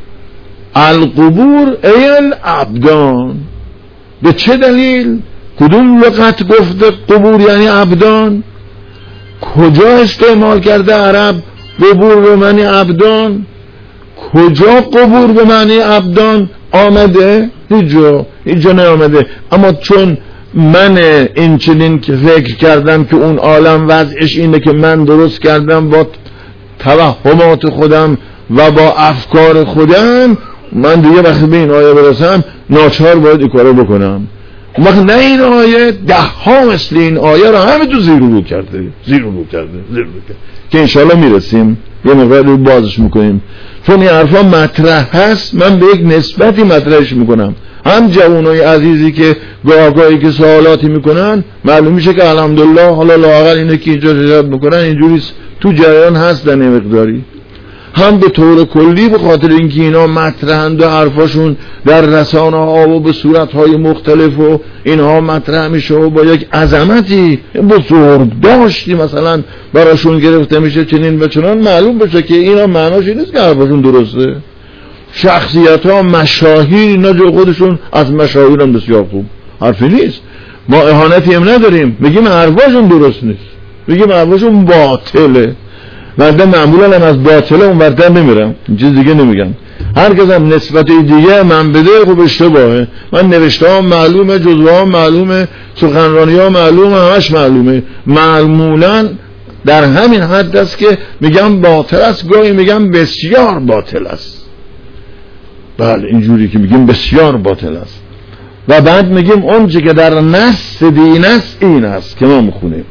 القبور ای الابدان. به چه دلیل؟ کدوم لغت گفته قبور یعنی ابدان؟ کجا استعمال کرده عرب قبور به معنی ابدان؟ کجا قبور به معنی ابدان آمده؟ هیچ جا هیچ جا نیامده. اما چون من این چنین که فکر کردم که اون عالم وضعش اینه که من درست کردم با توهمات خودم و با افکار خودم، من دیگه وقتی به این آیه برسم ناچار باید این کارو بکنم. وقت نه این آیه ده ها مثل این آیه رو همه تو زیر رو کرده زیر رو کرده زیر رو کرده که انشالله میرسیم یه مقدار رو بازش میکنیم. چون این حرفا مطرح هست من به یک نسبتی مطرحش میکنم. هم جوانای عزیزی که گاهگاهی که سوالاتی میکنن معلوم میشه که الحمدلله حالا لااقل اینه که اینجا تجارت میکنن اینجوری تو جریان هست در مقداری، هم به طور کلی به خاطر اینکه اینا مطرحند و حرفاشون در رسانه ها و به صورت های مختلف و اینها مطرح میشه و با یک عظمتی بزرگ داشتی مثلا براشون گرفته میشه چنین و چنان، معلوم بشه که اینا معناش این نیست که حرفاشون درسته. شخصیت ها مشاهیر اینا جو خودشون از مشاهیر هم بسیار خوب حرفی نیست، ما اهانتی هم نداریم، میگیم حرفاشون درست نیست، میگیم حرفاشون باطله. بعد معمولا هم از باطله اون ورتر نمیرم، چیز دیگه نمیگم. هر کس هم نسبت دیگه من بده خب اشتباهه. من نوشته ها معلومه، جزوه ها معلومه، سخنرانی ها معلومه، همش معلومه. معمولا در همین حد است که میگم باطل است، گاهی میگم بسیار باطل است. بله اینجوری که میگیم بسیار باطل است و بعد میگیم اون چه که در نص دین است این است که ما میخونیم.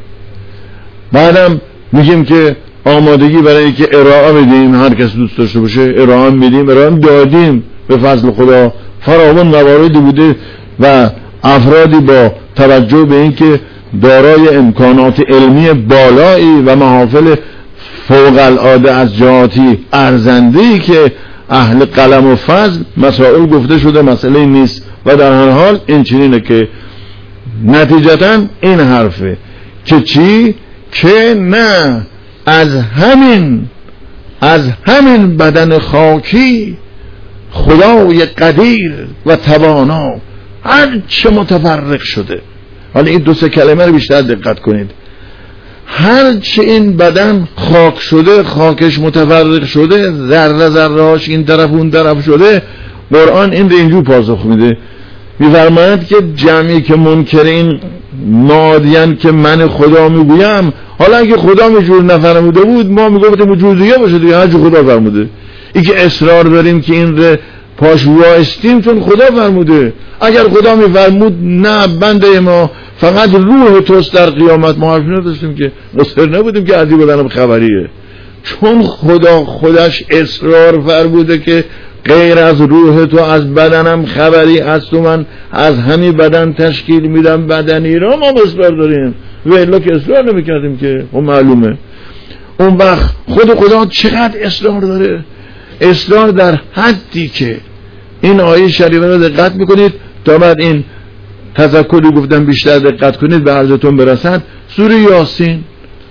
بعدم میگیم که آمادگی برای اینکه ارائه بدیم، هر کس دوست داشته باشه ارائه میدیم، ارائه دادیم به فضل خدا. فراوان مواردی بوده و افرادی با توجه به اینکه دارای امکانات علمی بالایی و محافل فوق العاده از جهاتی ارزنده‌ای که اهل قلم و فضل مسائل گفته شده مسئله نیست و در هر حال این چنینه که نتیجتاً این حرفه که چی؟ که نه از همین از همین بدن خاکی خدای قدیر و توانا هر چه متفرق شده. حالا این دو سه کلمه رو بیشتر دقت کنید. هر چه این بدن خاک شده، خاکش متفرق شده، ذره ذرهاش این طرف اون طرف شده، قرآن این رو اینجور پاسخ میده، میفرماید که جمعی که منکر این مادیان که من خدا میگویم، حالا اگه خدا میجور نفرموده بود ما میگفتیم جور دیگه باشه دیگه، هر جو خدا فرموده. این که اصرار داریم که این رو پاش وایستیم چون خدا فرموده. اگر خدا میفرمود نه بنده ما فقط روح توست در قیامت، ما حرفی نداشتیم که، مصر نبودیم که عزیز بدنم خبریه، چون خدا خودش اصرار فرموده که غیر از روح تو از بدنم خبری هست و من از همین بدن تشکیل میدم بدنی را، ما اصرار داریم و الا که اصرار نمیکردیم که اون معلومه. اون وقت خود خدا چقدر اصرار داره؟ اصرار در حدی که این آیه شریفه رو دقت میکنید تا بعد این تذکری گفتم بیشتر دقت کنید به عرضتون برسد. سوره یاسین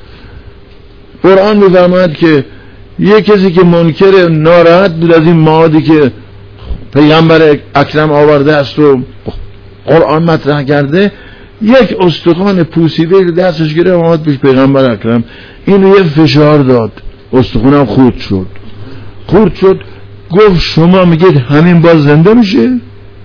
قرآن میفرماید که یک کسی که منکر ناراحت بود از این موادی که پیغمبر اکرم آورده است و قرآن مطرح کرده، یک استخوان پوسیده دستش گرفت اومد پیش پیغمبر اکرم، اینو یه فشار داد، استخوانم خورد شد خورد شد گفت شما میگید همین باز زنده میشه؟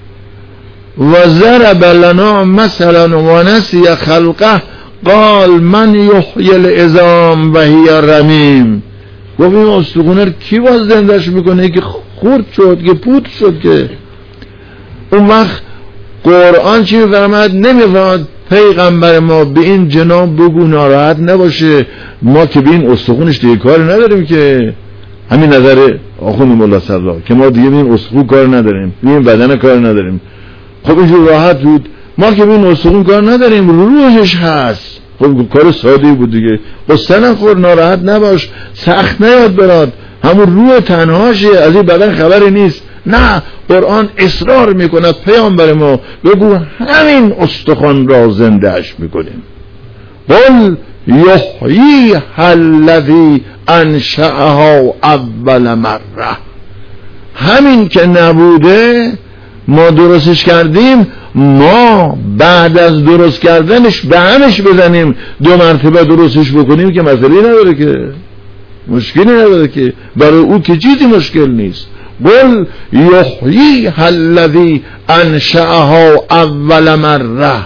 و ضرب لنا مثلا و نسی خلقه قال من یحیی العظام و هی رمیم. گفت این استخوانه کی باز زندهش میکنه که خورد شد که پود شد که. اون وقت قرآن چی میفرماد؟ نمیفرماد پیغمبر ما به این جناب بگو ناراحت نباشه، ما که به این استخونش دیگه کار نداریم که. همین نظر آخوند مولا صدرا که ما دیگه به این استخون کار نداریم، به این بدن کار نداریم. خب اینجور راحت بود، ما که به این استخون کار نداریم، روحش هست. خب کار ساده بود دیگه، قصه نخور، ناراحت نباش، سخت نیاد برات، همون روح تنهاشه، از این بدن خبری نیست. نه، قرآن اصرار میکنه پیامبر ما بگو همین استخوان را زندهش میکنیم. قل یحیی الذی انشأها اول مره، همین که نبوده ما درستش کردیم، ما بعد از درست کردنش به همش بزنیم دو مرتبه درستش بکنیم که مسئله نداره که، مشکلی نداره که، برای او که چیزی مشکل نیست. قل یحیی الذی انشأها اول مره،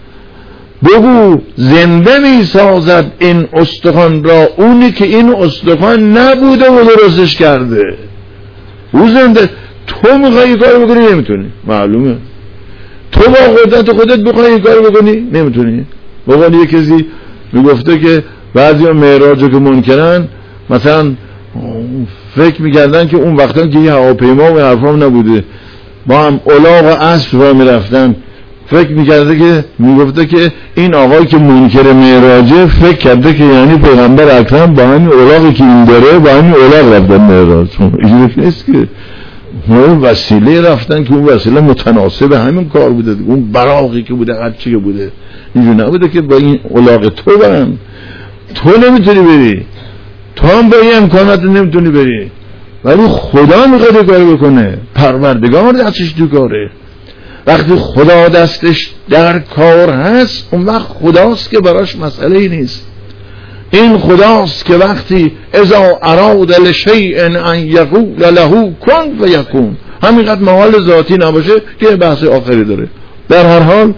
بگو زنده می سازد این استخوان را اونی که این استخوان نبوده و درستش کرده. او زنده، تو میخوایی کار بکنی نمیتونی، معلومه. تو با قدرت خودت بخوایی کار بکنی نمیتونی. بقول یک کسی میگفته که بعضی ها معراجو که منکرن مثلا فکر میکردن که اون وقتا که یه هواپیما و حرفام نبوده، با هم الاغ و اسب را میرفتن، فکر میکرده که میگفته که این آقایی که منکر معراجه فکر کرده که یعنی پیغمبر اکرم با همین الاغی که این داره با همین الاغ رفتن معراج. اینجوری نیست که اون وسیله رفتن که اون وسیله متناسب همین کار بوده، اون براقی که بوده هر چی که بوده، اینجوری نبوده که با این الاغ تو برن. تو نمیتونی بری، تو هم با این امکانات نمیتونی بری، ولی خدا میخواد کاری بکنه، پروردگار دستش تو کاره. وقتی خدا دستش در کار هست اون وقت خداست که براش مسئله نیست. این خداست که وقتی اذا اراد لشیء ان یقول له کن فیکون، همینقدر موال ذاتی نباشه که بحث آخری داره. در هر حال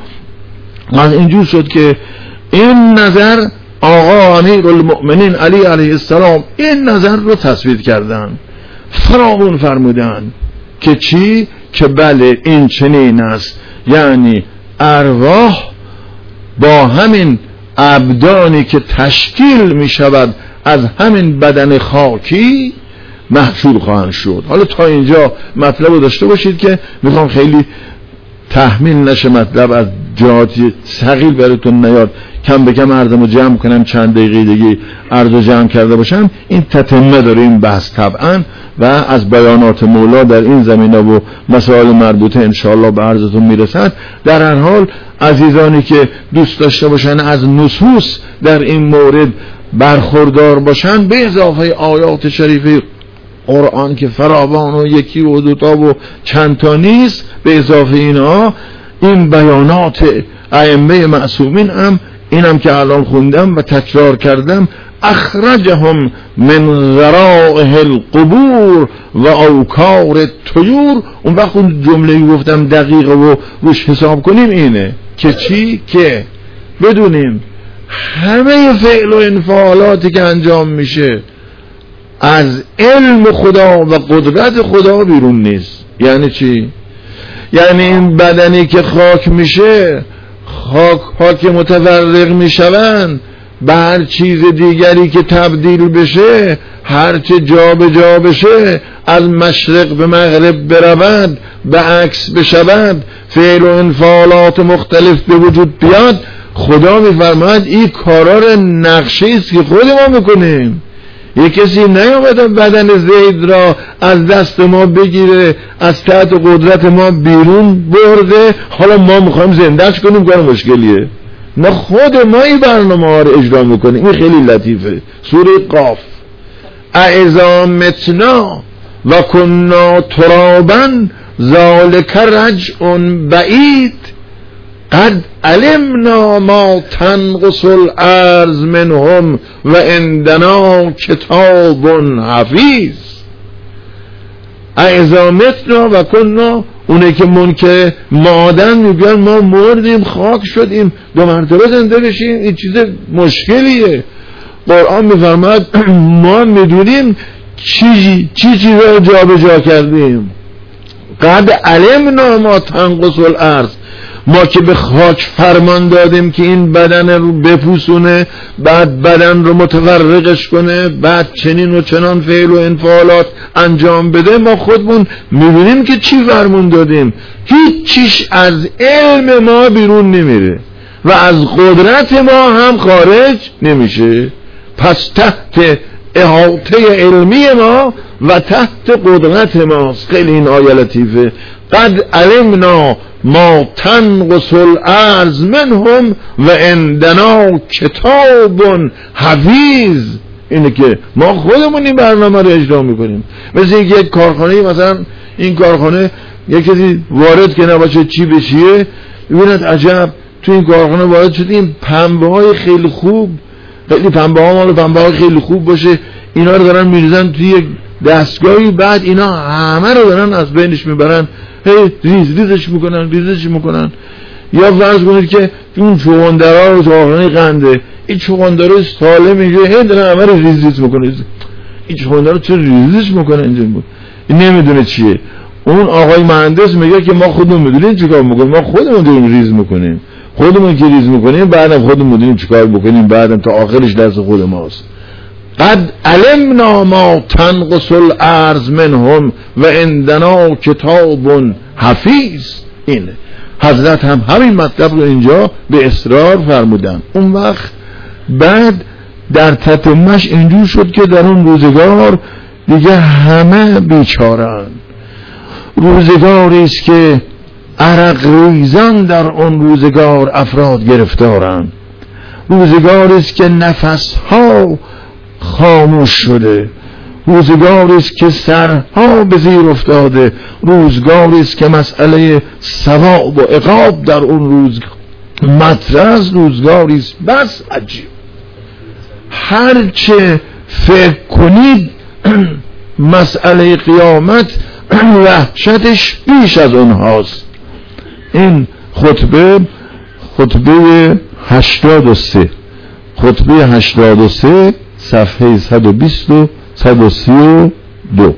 از اینجور شد که این نظر آقا امیر المؤمنین علی علیه السلام این نظر رو تثبیت کردن، فراوون فرمودن که چی؟ که بله این چنین است، یعنی ارواح با همین ابدانی که تشکیل می شود از همین بدن خاکی محشور خواهند شد. حالا تا اینجا مطلب رو داشته باشید که میخوام خیلی تحمیل نشه مطلب از جهاتی ثقیل براتون نیاد، کم به کم عرضمو جمع کنم، چند دقیقه دیگه عرضو جمع کرده باشم. این تتمه داره این بحث طبعا و از بیانات مولا در این زمینه و مسائل مربوطه انشاءالله به عرضتون میرسد. در هر حال عزیزانی که دوست داشته باشن از نصوص در این مورد برخوردار باشن، به اضافه آیات شریفه قرآن که فراوان و یکی و دوتا و چند تا نیست، به اضافه اینها این بیانات ائمه معصومین هم اینم که الان خوندم و تکرار کردم، اخرجهم من ذرائح القبور و اوکار الطیور. اون وقت اون جمله گفتم دقیقه و روش حساب کنیم اینه که چی؟ که بدونیم همه فعل و انفعالاتی که انجام میشه از علم خدا و قدرت خدا بیرون نیست. یعنی چی؟ یعنی این بدنی که خاک میشه، خاک ها که متفرق میشوند به هر چیز دیگری که تبدیل بشه، هر چه جا به جا بشه، از مشرق به مغرب برود، به عکس بشود، فعل و انفعالات مختلف به وجود بیاد، خدا میفرماید این کارا رو نقشه است که خود ما میکنیم. یک کسی نیامده بدن زید را از دست ما بگیره، از تحت قدرت ما بیرون برده، حالا ما میخوایم زندهش کنیم، کار مشکلیه. ما خود ما این برنامه ها رو اجرا میکنیم. این خیلی لطیفه. سوره قاف، اذا متنا و کنا ترابا ذالک رجع بعید قد علمنا ما تنقص الارض منهم و عندنا کتاب حفیظ. اذا متنا و کنا، اونه که منکر مادن میگن ما مردیم خاک شدیم دو مرتبه زنده بشیم، این چیز مشکلیه. قرآن میفرماد ما میدونیم چی چی چیزا رو جا به جا کردیم. قد علمنا ما تنقص الارض، ما که به خاک فرمان دادیم که این بدن رو بپوسونه، بعد بدن رو متفرقش کنه، بعد چنین و چنان فعل و انفعالات انجام بده، ما خودمون میبینیم که چی فرمون دادیم. هیچ چیش از علم ما بیرون نمیره و از قدرت ما هم خارج نمیشه. پس تحت احاطه علمی ما و تحت قدرت ماست. خیلی این آیه لطیفه. قد علمنا ما تنقص الارض منهم و عندنا کتاب حفیظ. اینه که ما خودمون این برنامه رو اجرا میکنیم. مثل اینکه یک کارخانه، مثلا این کارخانه یک کسی وارد که نباشه چی بشیه، ببینید عجب تو این کارخانه وارد شد، این پنبه های خیلی خوب، خیلی پنبه ها مال پنبه های خیلی خوب باشه، اینا رو دارن میریزن توی یک دستگاهی، بعد اینا همه رو دارن از بینش میبرن، هی ریز ریزش میکنن ریزش میکنن. یا فرض کنید که اون چوغندرها رو چوغندرهای قنده، این چوغندرها ساله میگه هی دارن همه رو ریز ریز میکنه. این چوغندرها چرا ریزش میکنه اینجا؟ این نمیدونه چیه. اون آقای مهندس میگه که ما خودمون میدونیم چیکار میکنیم، ما خودمون داریم ریز میکنیم، خودمون که ریز میکنیم بعدم خودمون میدونیم چیکار بکنیم، بعدم تا آخرش دست خود ماست. قد علمنا ما تنقص الارض منهم و عندنا کتاب حفیظ. اینه حضرت هم همین مطلب رو اینجا به اصرار فرمودن. اون وقت بعد در تتمش اینجور شد که در اون روزگار دیگه همه بیچارن. روزگاری است که عرق ریزان در اون روزگار افراد گرفتارن. روزگاری است که نفسها خاموش شده. روزگاری است که سرها به زیر افتاده، روزگاری است که مسئله ثواب و عقاب در اون روز مطرح است، روزگاری است بس عجیب. هرچه فکر کنید مسئله قیامت وحشتش بیش از اونهاست. این خطبه خطبه هشتاد و سه خطبه هشتاد و سه صفحه صد و بیست و صد و سی و دو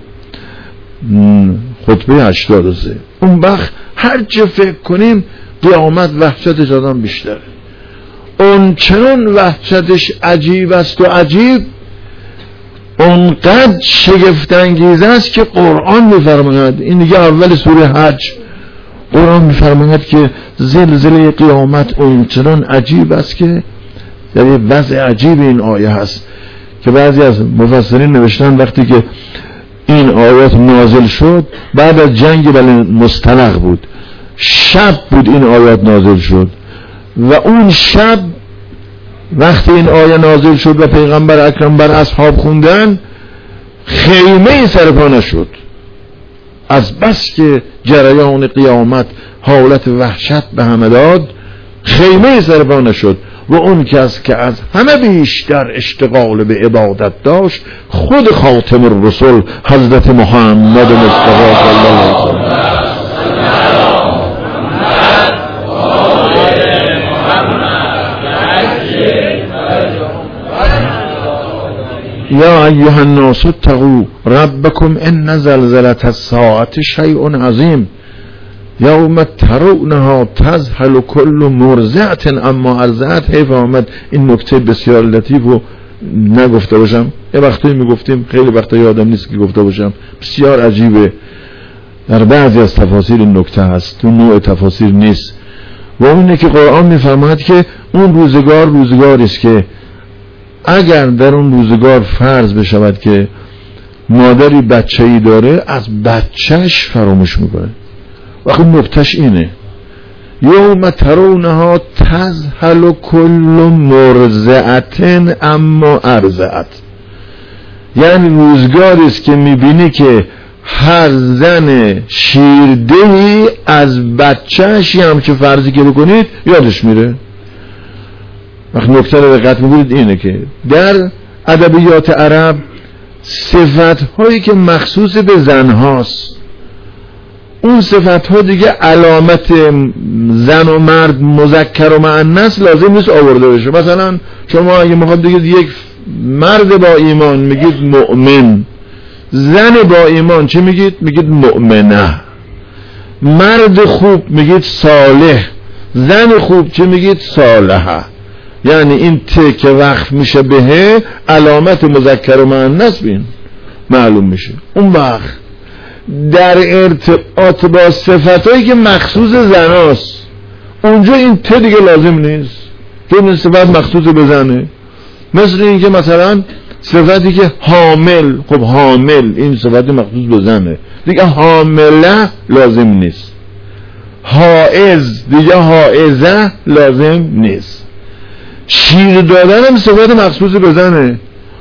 خطبه هشتاد و سه. اون وقت هر چه فکر کنیم قیامت وحشتش آدم بیشتره. اون چنان وحشتش عجیب است و عجیب، اونقدر شگفت انگیز است که قرآن میفرماید، این دیگه اول سوره حج، قرآن میفرماید که زلزله قیامت اون چنان عجیب است که در یه وضع عجیب این آیه هست که بعضی از مفسرین نوشتن وقتی که این آیات نازل شد بعد از جنگ بل مستلق بود، شب بود این آیات نازل شد و اون شب وقتی این آیه نازل شد و پیغمبر اکرم بر اصحاب خوندن، خیمه سرپا نشد از بس که جریان قیامت حالت وحشت به همه داد. خیمه سرپا نشد و اون کس که از همه بیشتر اشتغال به عبادت داشت خود خاتم الرسل حضرت محمد مصطفی صلی الله علیه وسلم. یا ایها الناس اتقوا ربکم ان زلزله الساعة شیء عظیم یوم ترونها تذهل كل مرضعة اما ارضعت. حیف آمد این نکته بسیار لطیف و نگفته باشم، یه وقتی میگفتیم خیلی وقتا یادم نیست که گفته باشم، بسیار عجیبه. در بعضی از تفاسیر این نکته هست، تو نوع تفاسیر نیست و اونه که قرآن میفرماید که اون روزگار روزگاری است که اگر در اون روزگار فرض بشود که مادری بچه‌ای داره از بچهش فراموش میکنه. وقتی نکتهش اینه یوم ترونها تذهل كل مرضعة اما ارضعت، یعنی روزگاری است که میبینی که هر زن شیردهی از بچهش هم که فرضی که بکنید یادش میره. وقتی نکته رو دقت می‌کنید اینه که در ادبیات عرب صفت هایی که مخصوص به زن هاست، اون صفت ها دیگه علامت زن و مرد مذکر و مؤنث لازم نیست آورده بشه. مثلا شما اگه میخواد بگید یک مرد با ایمان میگید مؤمن، زن با ایمان چی میگید؟ میگید مؤمنه. مرد خوب میگید صالح، زن خوب چی میگید؟ صالحه. یعنی این ت که وقت میشه به علامت مذکر و مؤنث بین معلوم میشه. اون وقت در ارتباط با صفتایی که مخصوص زناست اونجا این ت دیگه لازم نیست، چون این صفت مخصوص به زنه. مثل این که مثلا صفتی که حامل، خب حامل این صفت مخصوص به زنه دیگه، حامله لازم نیست. حائز دیگه حائزه لازم نیست. شیر دادن هم صفت مخصوص به زنه.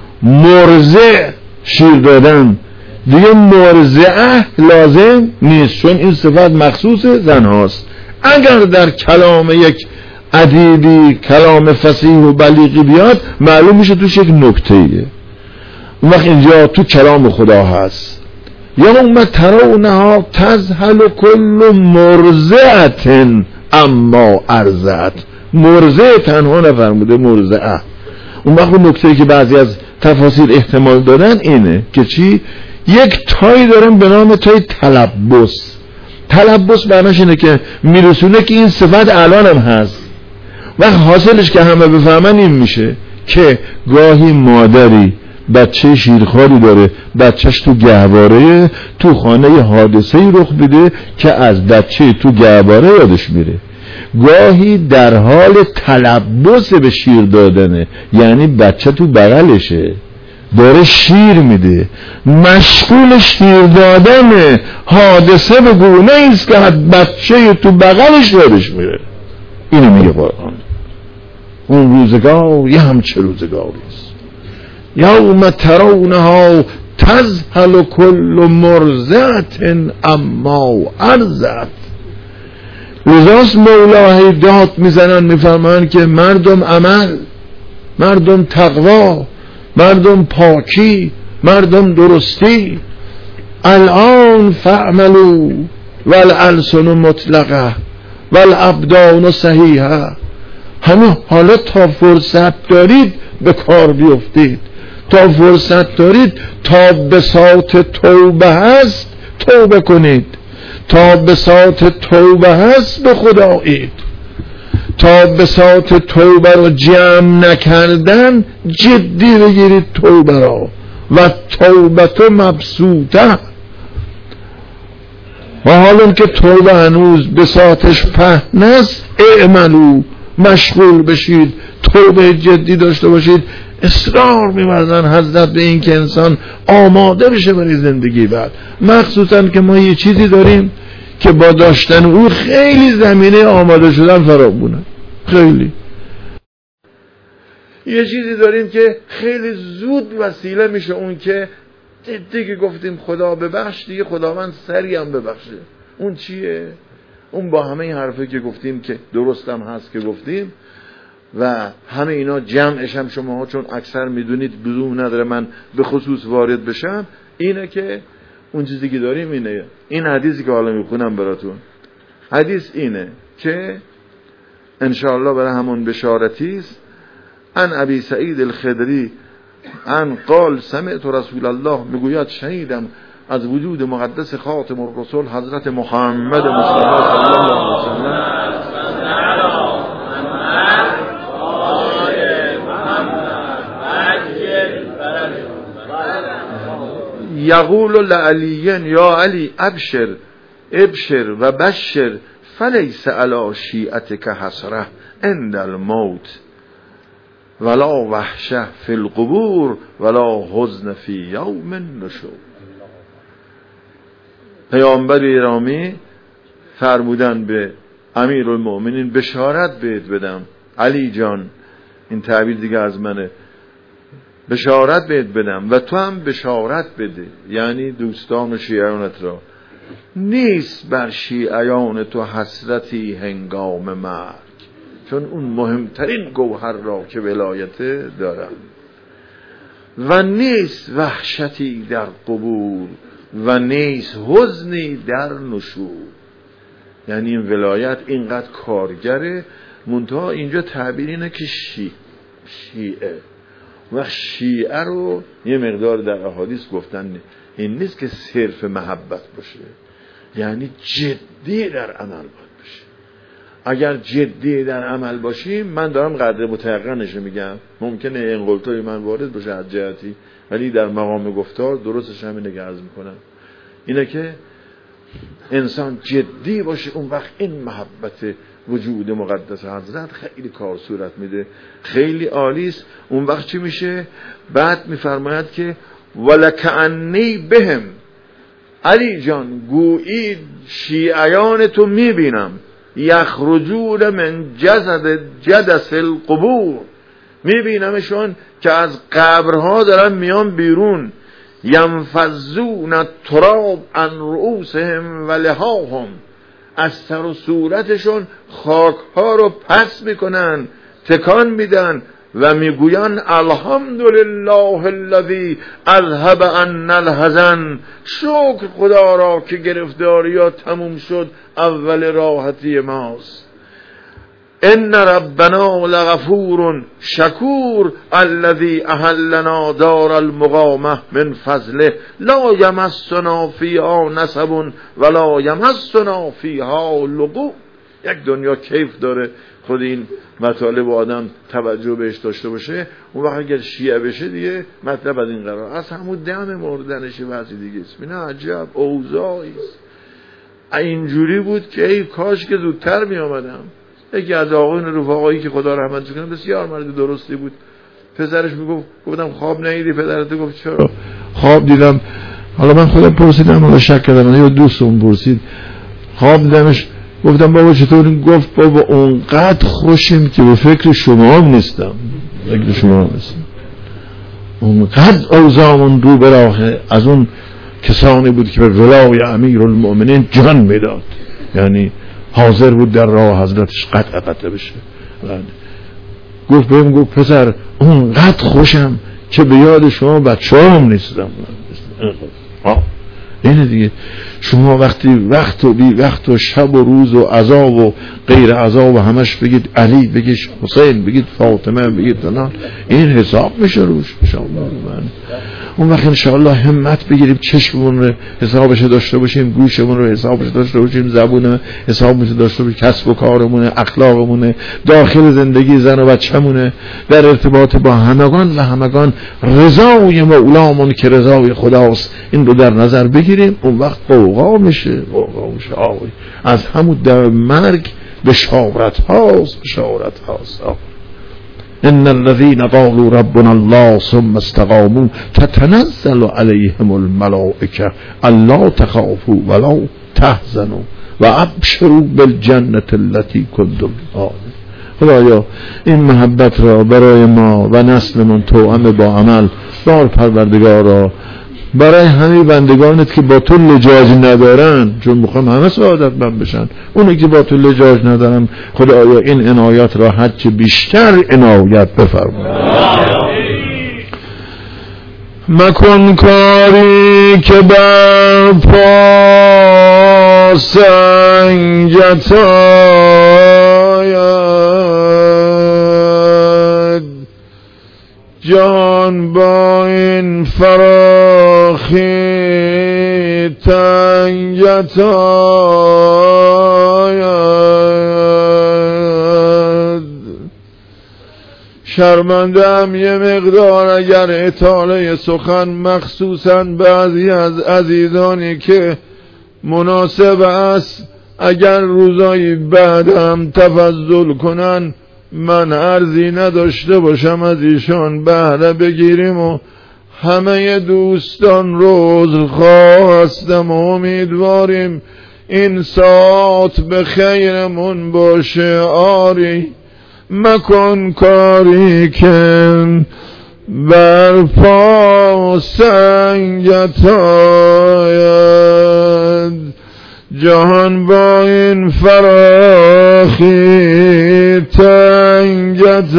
مرضع شیر دادن دیگه مرضعه لازم نیست، چون این صفت مخصوص زن هاست. اگر در کلام یک ادیبی کلام فصیح و بلیغی بیاد معلوم میشه توش یک نکته ایه. اون وقت اینجا تو کلام خدا هست یوم ترونها تذهل كل مرضعة اما ارضعت. مرضع تنها نفرموده، مرضعه. اون وقت نکته که بعضی از تفاسیر احتمال دادن اینه که چی؟ یک تایی دارن به نام تای تلبس. تلبس معناش اینه که میرسونه که این صفت الان هم هست. وقت حاصلش که همه بفهمن این میشه که گاهی مادری بچه شیرخواری داره، بچهش تو گهواره، تو خانه حادثه‌ای رخ بده که از بچه تو گهواره یادش میره. گاهی در حال تلبس به شیر دادنه، یعنی بچه تو بغلشه داره شیر میده، مشغول شیر دادنه. حادثه به گونه ایست که بچه تو بغلش یادش میره. اینو میگه قرآن. اون روزگار یه همچه روزگاریست. یوم ترونها تذهل کل مرضعة اما ارضعت. لذاست مولا داد میزنن میفرمان که مردم عمل، مردم تقوا، مردم پاکی، مردم درستی. الان فعملوا والالسن مطلقه والابدان صحیحه. همه حالا تا فرصت دارید به کار بیفتید، تا فرصت دارید، تا بساط توبه هست توبه کنید، تا بساط توبه هست به خدایید، تا بساط توبه رو جمع نکردن جدی بگیرید توبه را. و توبه تو مبسوطه. و حالا که توبه هنوز بساطش پهن است، اعملو، مشغول بشید، توبه جدی داشته باشید. اصرار می‌ورزن حضرت به این که انسان آماده بشه برای زندگی بعد، مخصوصا که ما یه چیزی داریم که با داشتن او خیلی زمینه آماده شدن فراوونه. خیلی یه چیزی داریم که خیلی زود وسیله میشه اون که دیگه گفتیم خدا ببخش، دیگه خداوند سری هم ببخشه. اون چیه؟ اون با همه این حرفی که گفتیم که درستم هست که گفتیم و همه اینا جمعش هم شما ها چون اکثر میدونید لزوم نداره من به خصوص وارد بشم، اینه که اون چیزی که داریم اینه. این حدیثی که حالا میخونم براتون، حدیث اینه که انشاءالله برای همون بشارتی است. ان ابی سعید الخدری ان قال سمعت رسول الله میگوید شنیدم از وجود مقدس خاتم الرسول حضرت محمد مصطفی صلی الله علیه و سلم یقول لعلی یا علی ابشر ابشر و بشر فلیس علی شیعتک حسره عند الموت ولا وحشه فی القبور ولا حزن فی یوم النشور. پیامبر گرامی فرمودن به امیرالمؤمنین بشارت بهت بدم، علی جان این تعبیر دیگه از منه، بشارت بهت بدم و تو هم بشارت بده، یعنی دوستان و شیعیانت را، نیست بر شیعیان تو حسرتی هنگام مرگ، چون اون مهمترین گوهر را که ولایت دارن، و نیست وحشتی در قبور و نیست حزنی در نشور. یعنی این ولایت اینقدر کارگره. منتها اینجا تعبیر اینه که شی شیعه و شیعه رو یه مقدار در احادیث گفتن، این نیست که صرف محبت باشه، یعنی جدی در عمل باید باشه. اگر جدی در عمل باشیم، من دارم قدر متیقنش میگم، ممکنه این قلتوی من وارد بشه از جهتی، ولی در مقام گفتار درستش همینه که عرض میکنم، اینه که انسان جدی باشه، اون وقت این محبت وجود مقدس حضرت خیلی کار صورت میده، خیلی عالی است. اون وقت چی میشه؟ بعد میفرماید که ولکعنی بهم، علی جان گویی شیعیان تو میبینم، یخرجون من جسد جدس القبور، میبینمشون که از قبرها دارن میان بیرون، ینفضون التراب عن رؤوسهم و لحاهم، از سر و صورتشون خاکها رو پس میکنن، تکان میدن و میگوین الحمدلله الذی اذهب عنا الحزن، شکر خدا را که گرفتاری‌ها تموم شد، اول راحتی ماست. ان ربنا لغفور شکور الذی احلنا دار المقامه من فضله لا یمسنا فیها نصب ولا یمسنا فیها لغوب. یک دنیا کیف داره، خود این مطالب آدم توجه بهش داشته باشه، اون وقت اگر شیعه بشه دیگه مطلب از این قرار، از همون دم مردنش وضعی دیگه است. اینا عجب اوضاعی است. اینجوری بود که ای کاش که زودتر می آمدم. یکی از آقایون رفقایی که خدا رحمتش کنه بسیار مرد درستی بود، پسرش میگفت، گفتم خواب ندیدی پدرت؟ گفت چرا؟ خواب دیدم. حالا من خودم پرسیدم، حالا شک کردم، یا دوستم پرسید، خواب دیدمش. گفتم بابا چطور؟ گفت بابا اونقدر خوشیم که به فکر شما هم نیستم، فکر شما هم نیستم. اونقدر اوضاعمون رو به راه از اون کسانی بود که به ولای امیرالمؤمنین جان میداد، یعنی حاضر بود در راه حضرتش قطع قطع بشه. گفت بهم، گفت پسر اونقدر خوشم که به یاد شما بچه هم نیستم. اینه دیگه، شما وقتی وقت و بی وقت و شب و روز و عذاب و غیر عذاب و همش بگید علی، بگید حسین، بگید فاطمه، بگید فلان، این حساب میشه روش انشاءالله. اون وقت انشاءالله همت بگیریم چشممون رو حسابش داشته باشیم، گوشمون رو حسابش داشته باشیم، زبونمون حسابش داشته باشیم، کسب و کارمونه، اخلاقمونه، داخل زندگی زن و بچه‌مونه، در ارتباط با همگان و همگان رضای مولامون که رضای خداست این رو در نظر بگیریم. اون وقت قوقا میشه، قوقا میشه. آوی از همون در مرگ بشارت هاست، بشارت هاست. ان الذين قالوا ربنا الله ثم استقاموا تتنزل عليهم الملائكه الا تخافوا ولا تحزنوا وابشروا بالجنه التي كنتم فيها. خدایا این محبت را برای ما و نسلمون توأم با عمل بار پروردگارا برای همه بندگانت که با تو لجاج ندارن، چون میخوام همه سعادت من بشن، اونی که با تو لجاج ندارن خدایا این عنایت را هرچه بیشتر عنایت بفرما. مکن کاری که بر پا سنگت آید، جان با این فراخی تنگت آید. شرمندم یه مقدار اگر اطاله سخن مخصوصاً بعضی از عزیزانی که مناسب است اگر روزای بعدم تفضل کنن من عرضی نداشته باشم از ایشان بهره بگیریم و همه دوستان روز خواستم و امیدواریم این ساعت به خیرمون باشه. آری مکن کاری که بر پا سنگت آید، جهان با این فراخی تنگت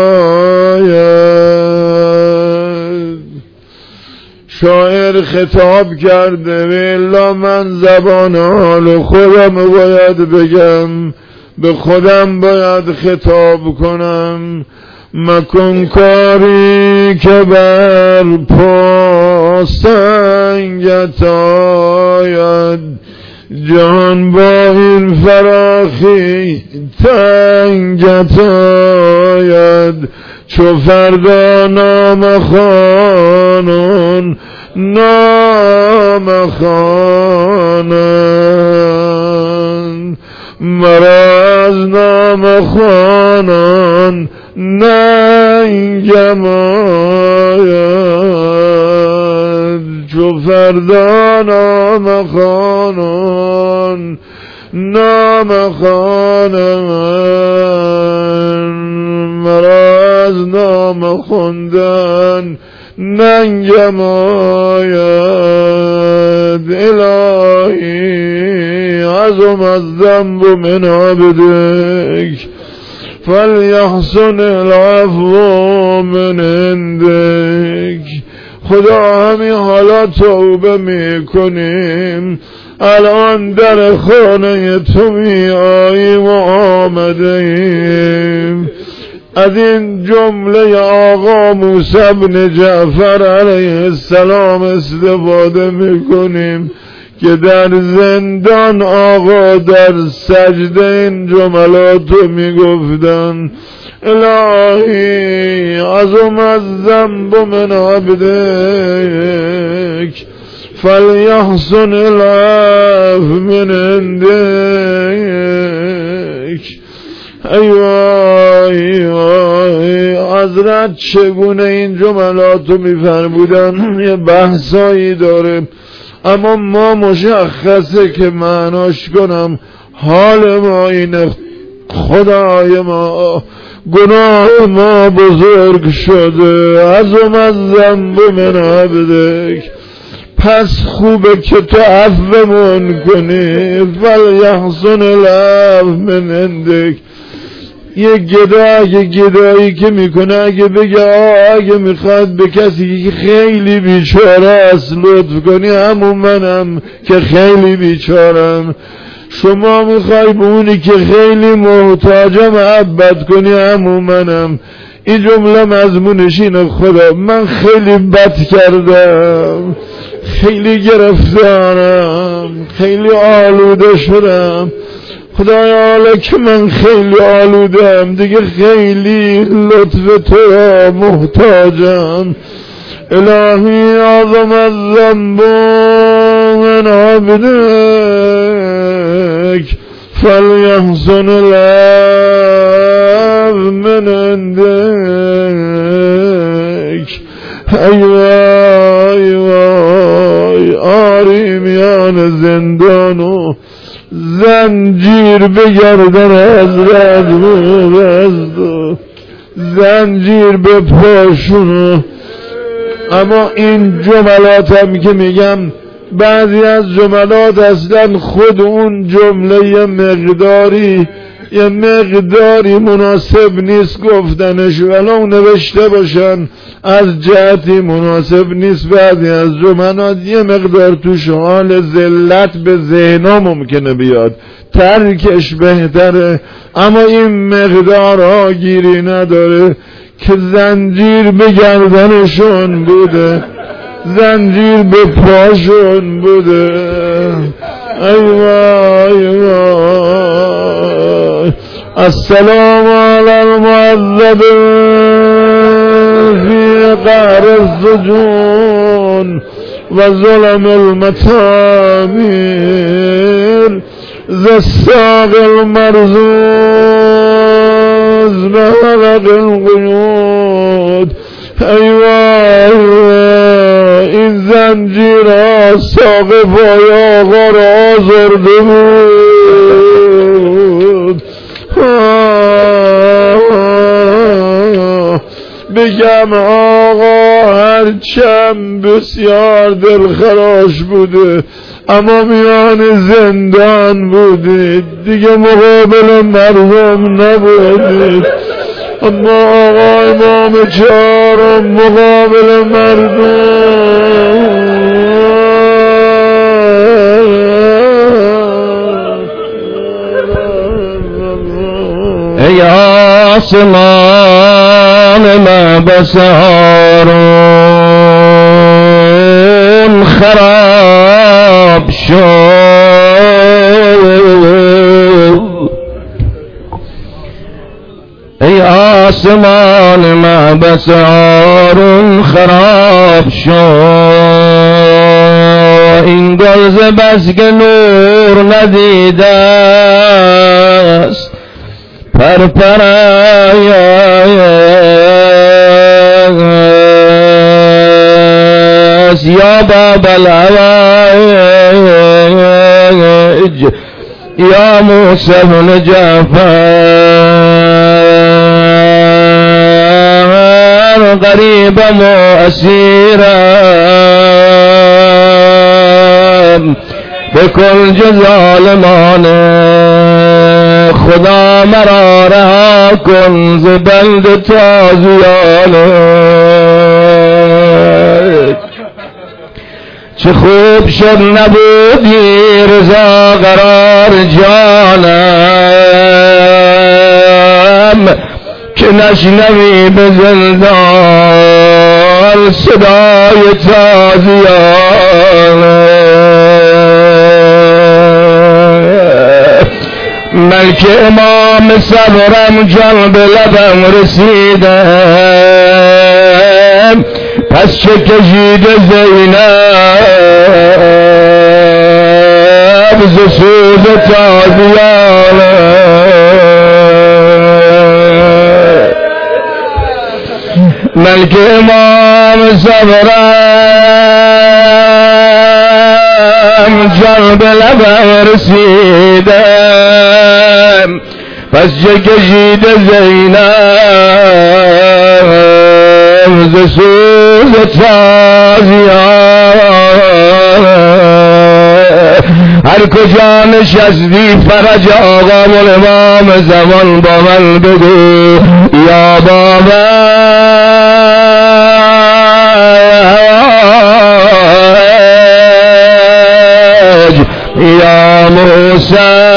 آید. شاعر خطاب کرده ویلا من زبان حال خودم باید بگم، به خودم باید خطاب کنم. مکن کاری که بر پا سنگت آید، جان با این فراخی تنگت آید. چو فردا نام خانون نام خانون، مرا از نام خانون ننگم آید. چو فردا نام خانون نام خانون، مرا از نام خوندن ننگم آید. الهی عظم الذنب من عبدک فلیحسن العفو من عندک. خدا همین حالا توبه میکنیم، الان در خانه تو می آییم و آمده ایم. از این جمله آقا موسی بن جعفر علیه السلام استفاده میکنیم که در زندان آقا در سجده این جملاتو میگفتن: الهی عظم الذنب من عبدک فلیحسن العفو من عندک. ای وای وای حضرت چگونه این جملاتو میفرمودن یه بحثایی داره، اما ما مشخصه که معناش کنم حال ما اینه خدای ما گناه ما بزرگ شده، عظم از ذنب من عبدک، پس خوبه که تو عفومون کنی. فلیحسن العفو من عندک. یه گدا اگه گدایی که میکنه اگه بگه آه اگه میخواد به کسی که خیلی بیچاره است لطف کنی، همون منم که خیلی بیچارم. شما میخوای به اونی که خیلی محتاجه محبت کنی، همون منم. این جمله مضمونش اینه خدا من خیلی بد کردم، خیلی گرفتارم، خیلی آلوده شدم. خدایا حالا که من خیلی آلودم دیگه خیلی لطف تو را محتاجم. الهی اعظم الذنب من عبدک فلیحسن العفو من عندک. ای وای وای آری میان زندانو زنجیر به گردن حضرت ببست و زنجیر به پاشونو. اما این جملات هم که میگم بعضی از جملات اصلا خود اون جمله یه مقداری یه مقداری مناسب نیست گفتنش، ولو نوشته باشن از جهتی مناسب نیست. بعضی از جملات یه مقدار توش حال ذلت به ذهنا ممکنه بیاد، ترکش بهتره. اما این مقدار ها گیری نداره که زنجیر به گردنشون بوده، زنجیر به پاشون بوده. ای وای وای. السلام علی المعذب فی قعر السجون و ظلم المتامیر ذا الساق المرزوز به حلق القیود. ای وای این زنجیر ها ساق پای آقا را آزرده بود. بگم آقا هرچم بسیار دلخراش بوده اما میان زندان بودید دیگه مقابل مردم نبودید. اما آقا امام چهارم مقابل مردم. ای آسمان مبس هارون خراب شد. ای آسمان مبس هارون خراب شد. این گل ز بس که نور ندیده است پر پر است یا باب العوائج یا موسی بن جعفر غریبا و اسیرا بکل ظالمان خدا مرا رها کن ز بند تازیانه. چه خوب شد نبودی رضا قرار جانم که نشنوی به زندان صدای تازیانه. ملک امام صبرم جان به لبم رسیدم پس چه کشید زینب ز سوز تازیانه. ملک امام صبرم جان به لبم رسیدم پس چه کشید زینب ز سوز تازیان، هر کجا نشستی فرج آقا و امام زمان با من بگو یا بابا یا موسی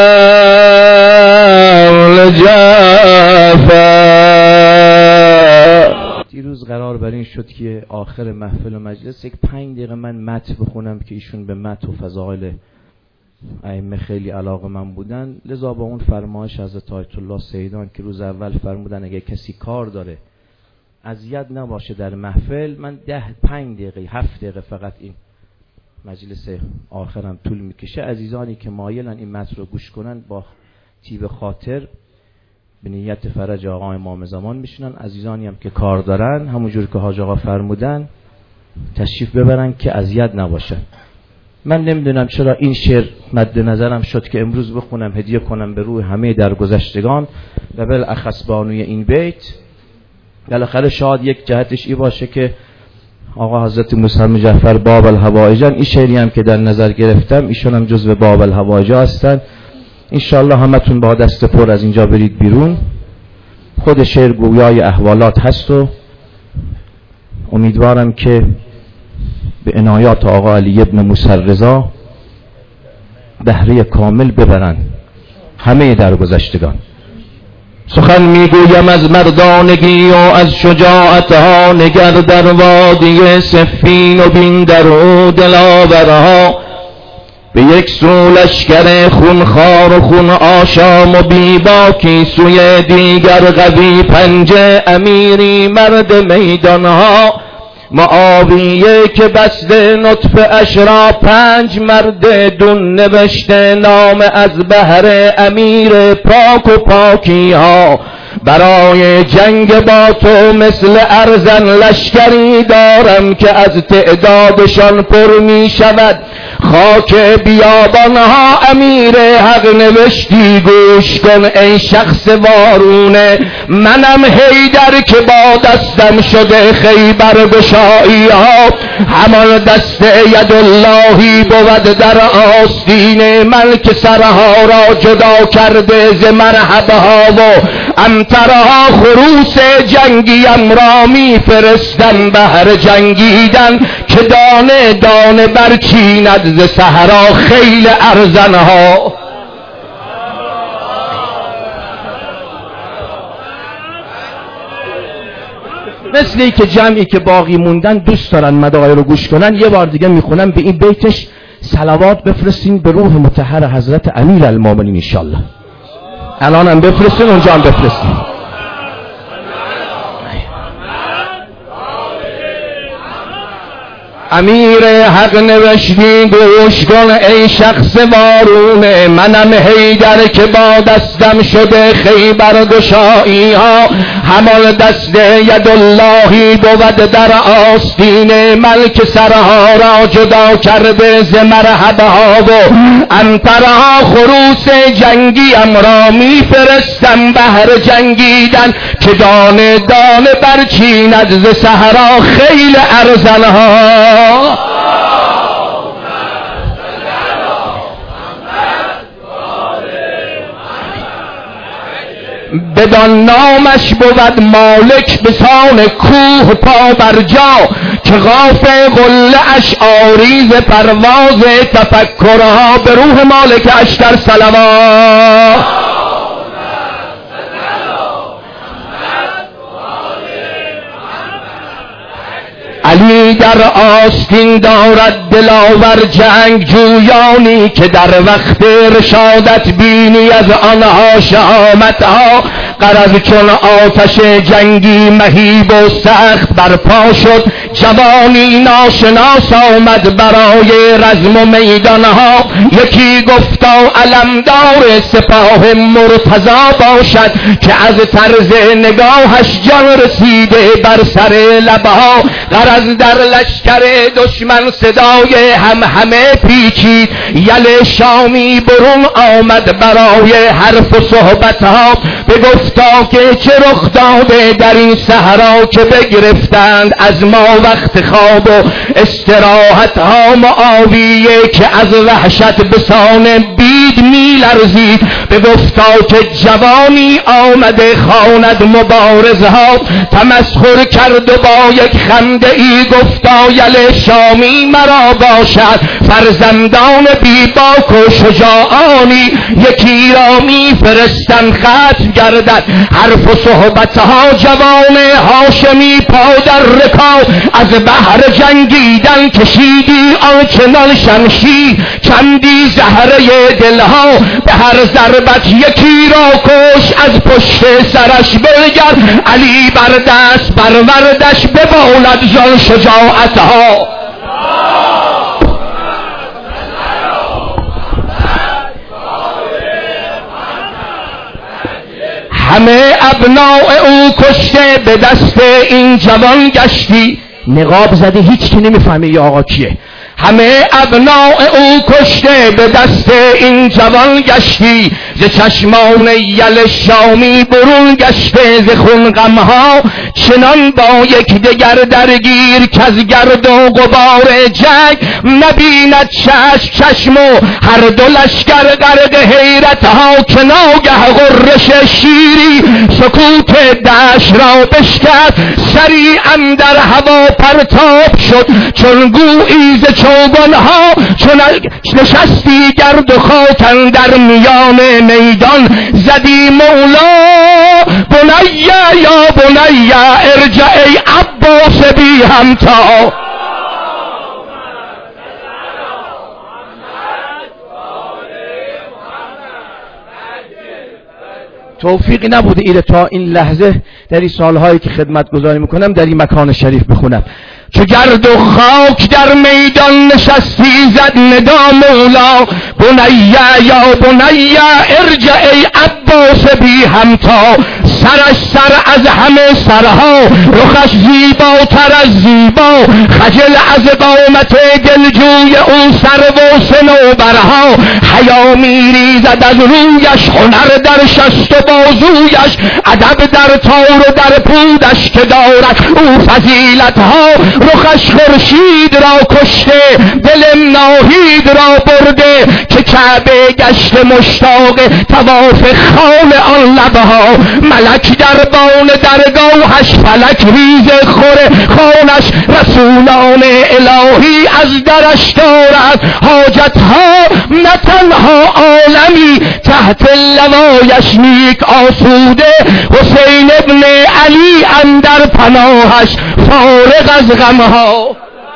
الجعفر. دیروز قرار بر این شد که آخر محفل و مجلس یک پنج دقیقه من متن بخونم که ایشون به متن و فضائل ائمه خیلی علاقه من بودن، لذا با اون فرمایش حضرت آیت الله سیدان که روز اول فرمودن اگه کسی کار داره اذیت نباشه در محفل، من ده پنج دقیقه هفت دقیقه فقط این مجلس آخرم طول میکشه. عزیزانی که مایلن این متن رو گوش کنن با طیب خاطر به نیت فرج آقا امام زمان میشنن، عزیزانی هم که کار دارن همونجور که حاج آقا فرمودن تشریف ببرن که اذیت نباشن. من نمیدونم چرا این شعر مد نظرم شد که امروز بخونم هدیه کنم به روح همه درگذشتگان و بالاخص بانوی این بیت. بالاخره شاید یک جهتش ای باشه که آقا حضرت موسی جعفر باب الحوائجن، این شعری هم که در نظر گرفتم ایشون هم جزو باب الحوائج هستن. انشالله همتون با دست پر از اینجا برید بیرون. خود شعر گویای احوالات هست و امیدوارم که به عنایات آقا علی ابن موسی رضا بهره کامل ببرن همه درگذشتگان. سخن میگویم از مردانگی و از شجاعتها، نگر در وادی سفین و بین در او دلاورها. به یک سو لشکر خونخوار و خون آشام و بیباکی، سوی دیگر قوی پنجه امیری مرد میدانها. معاویه که بسته نطف اشرا پنج مرد دون نوشته نام از بهر امیر پاک و پاکی ها. برای جنگ با تو مثل ارزن لشکری دارم که از تعدادشان پر می شود خاک بیابانها. امیر حق نوشتی گوش کن ای شخص وارونه، منم حیدر که با دستم شده خیبر گشایی ها. همان دست یداللهی بود در آستین من که سرها را جدا کرده ز مرحبها و امترها. خروس جنگیم را می فرستم بهر جنگیدن که دانه دانه برچیند ز صحرا خیل ارزنها. مثلی که جمعی که باقی موندن دوست دارن مداعی رو گوش کنن، یه بار دیگه میخونم به این بیتش صلوات بفرستین به روح مطهر حضرت امیر المومنین انشالله. الان هم بفرستین اونجا هم بفرستین. امیر حق نوشتی گوش کن ای شخص وارونه، منم حیدر که با دستم شده خیبر گشایی ها. همان دست یداللهی بود در آستین ملک سرها را جدا کرده ز مرحبها و انترها. خروس جنگی ام را می فرستم بهر جنگیدن که دانه دانه برچیند ز صحرا خیل ارزنها. بدان نامش بود مالک بسان کوه پا بر جا که غاف غله اش آریز پرواز تفکرها. به روح مالک اشتر صلوات. علی در آستین دارد دلاور جنگ جویانی که در وقت رشادت بینی از آنها شهامتها. غرض چون آتش جنگی مهیب و سخت برپا شد، جوانی ناشناس آمد برای رزم و میدانها. یکی گفتا علمدار سپاه مرتضی باشد، که از طرز نگاهش جان رسیده بر سر لبها. غرض در لشکر دشمن صدای هم همه پیچید، یل شامی برون آمد برای حرف و صحبتها. بگفتا که چه رخ داده در این صحرا، که بگرفتند از ما وقت خواب و استراحت ها. معاویه که از وحشت بسان بید می لرزید، بگفتا که جوانی آمده خواند مبارزها. تمسخر کرد و با یک خنده ای گفتا یل شامی مرا باشد، فرزندان بی باک و شجاعانی یکی را می فرستن ختم گردد حرف و صحبتها. جوان هاشمی پا در رکاب از بحر جنگیدن کشیدی، آنچنان شمشیر چندی زهره دلها. به هر ضربت یکی را کش، از پشت سرش بگر علی بر دست بروردش ببالد جان شجاعتها. همه ابناء او کشته به دست این جوان گشتی. نقاب زده هیچ کی نمیفهمه یا آقا کیه. همه ابناء او کشته به دست این جوان گشتی، ز چشمان یل شامی برون گشته ز خون غمها. چنان با یک دگر درگیر که از گرد و غبار جنگ نبیند چشم چشم و هر دو لشکر غرق حیرتها. که ناگه غرش شیری سکوت دشت را بشکست، سریعا در هوا پرتاب شد چون گویی ز چوگانها. چون نشستی گرد و خاک در میان میدان، زدی مولا بنیا یا بنیا ارجع ای عباس بی همتا. توفیقی نبوده ایره تا این لحظه در این سالهایی که خدمت گذاری میکنم در این مکان شریف بخونم. چو گرد و خاک در میدان نشستی زد ندا مولا بنیا یا بنیا ارجع ای عباس بی همتا. سرش سر از همه سرها، رخش زیباتر از زیبا، خجل از قامت دلجوی او سر و صنوبرها. حیا میریزد از رویش، هنر در شست و بازویش، ادب در تار و در پودش که دارد او فضیلتها. رخش خورشید را کشته، دل ناهید را برده، که کعبه گشت مشتاق طواف خال آن لبها. ملک دربان درگاهش، فلک ریز خور خانش، رسولان الهی از درش دارد حاجتها. نه تنها عالمی تحت لوایش نیک آسوده، حسین ابن علی اندر پناهش فارغ از غمها.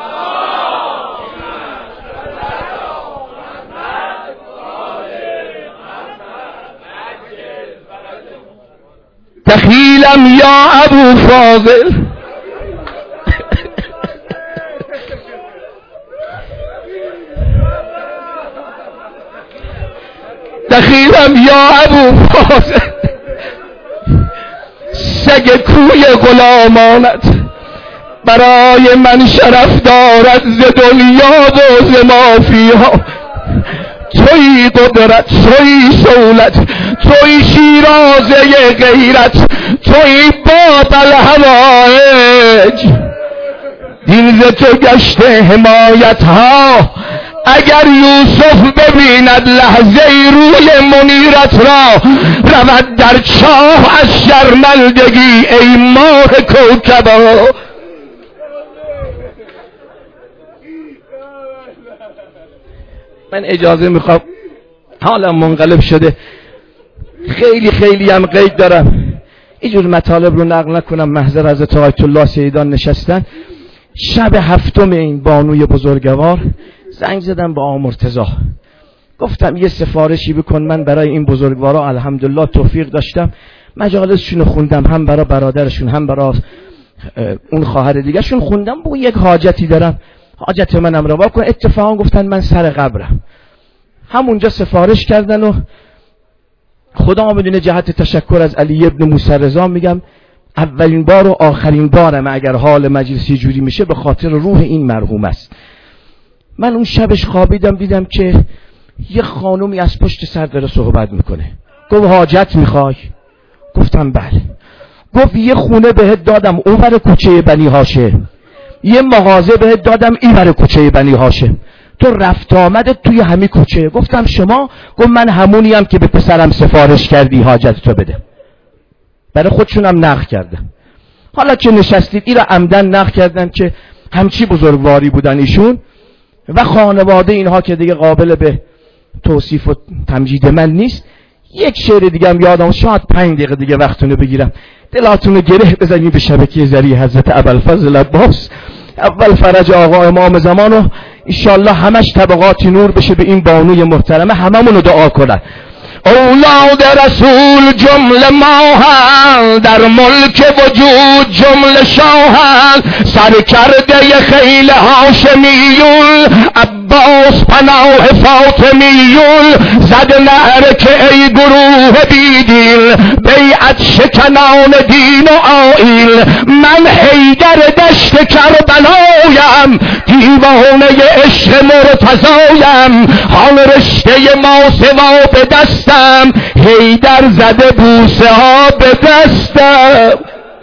دخیلم یا ابو فاضل، دخیلم یا ابو فاضل، سگ کوی غلامانت برای من شرف دارد ز دنیا و ز مافیها. توی قدرت، توی سولت، توی شیرازه غیرت، توی باب الهوایج. دین ز تو گشته حمایت ها. اگر یوسف ببیند لحظه ای روی منیرت را، رود در چاه از شرمندگی ای ماه کوکبا. من اجازه میخوام، حالم منقلب شده، خیلی خیلی هم قید دارم، اینجور مطالب رو نقل نکنم. محضر حضرت آیت الله سیدان نشستن شب هفتم این بانوی بزرگوار، زنگ زدم با آقا مرتضی، گفتم یه سفارشی بکن، من برای این بزرگوارا الحمدلله توفیق داشتم مجالسشون خوندم، هم برای برادرشون هم برای اون خواهر دیگه شون خوندم. بگو یک حاجتی دارم، حاجت منم روا کن. اتفاقا گفتن من سر قبرم. همونجا سفارش کردن و خدا بدون جهت تشکر از علی ابن موسی رضا میگم اولین بار و آخرین بارم اگر حال مجلسی جوری میشه به خاطر روح این مرحوم است. من اون شبش خوابیدم دیدم که یه خانومی از پشت سر داره صحبت میکنه. گفت حاجت میخوای؟ گفتم بله. گفت یه خونه بهت دادم اونور کوچه بنی هاشم، یه مغازه بهت دادم اینور کوچه بنی هاشم، تو رفت آمدت توی همین کوچه. گفتم شما؟ گفت من همونیم که به پسرم سفارش کردی حاجت تو بده. برای خودشونم نقل کرده. حالا که نشستید این را عمدن نقل کردن که همچی بزرگواری بودن ایشون و خانواده اینها که دیگه قابل به توصیف و تمجید من نیست. یک شعر دیگه هم یادم، شاید پنج دقیقه دیگه وقتونو بگیرم، دلاتونو گره بزنید به شبکه ذریع حضرت ابوالفضل عباس اول فرج آقا امام زمانو انشالله همش طبقات نور بشه به این بانوی محترمه. هممونو دعا کنن. اولاد رسول جمله ماهن، در ملک وجود جمله شاهن، سرکرده خیل هاشمیون عباس پناه فاطمیون، زد نعره که ای گروه بیدین بیعت شکنان دین و آیین، من حیدر دشت کربلایم دیوانه عشق مرتضایم، حال رشته ما سوا به دستم حیدر زده بوسه ها به دستم.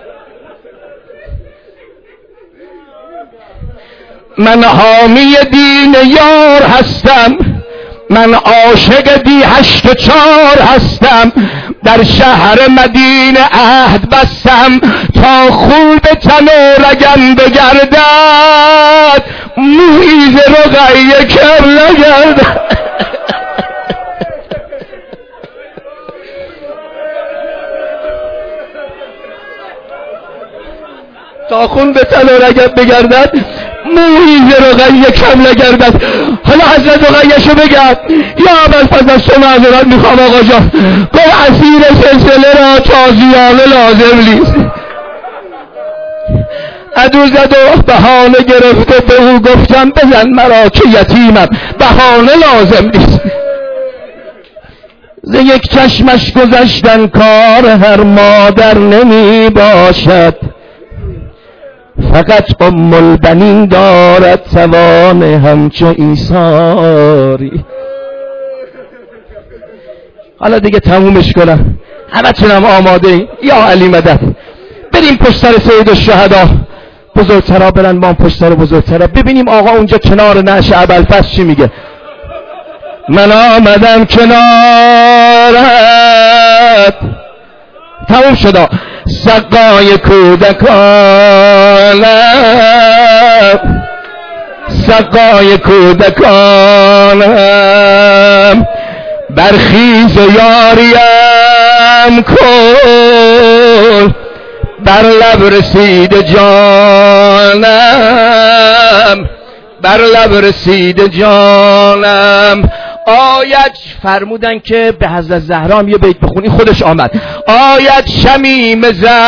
من حامی دین یار هستم، من عاشق دی هشت و چار هستم، در شهر مدینه عهد بستم تا خون به تن و رگم بگردد مویز رقیه کم نگردد. تا خون به تن و رگم بگردد مویز رقیه کم نگردد. حالا حضرت رقیه‌شو بگم یا ابوالفضل از تو معذرت میخوام آقا جان، گفت اسیر سلسله را تازیانه لازم نیست. ادو زد و بهانه گرفته به او گفتم بزن مرا که یتیمم، بهانه لازم نیست. ز یک چشمش گذشتن کار هر مادر نمی باشد، فقط ام البنین دارد توان همچو ایثاری. حالا دیگه تمومش کنم، همه تونم آماده این. یا علی مدد بریم پشت سر سید الشهدا، بزرگترا برن ما پشت سر بزرگترا، ببینیم آقا اونجا کنار نعش ابوالفضل چی میگه. من آمدم کنارت، تموم شد. سقای کودکانم، سقای کودکانم، برخیز و یاریم کن، بر لب رسید جانم، بر لب رسید جانم. آیت فرمودن که به حضرت زهرا هم یه بیت بخونی، خودش آمد. آیت شمیم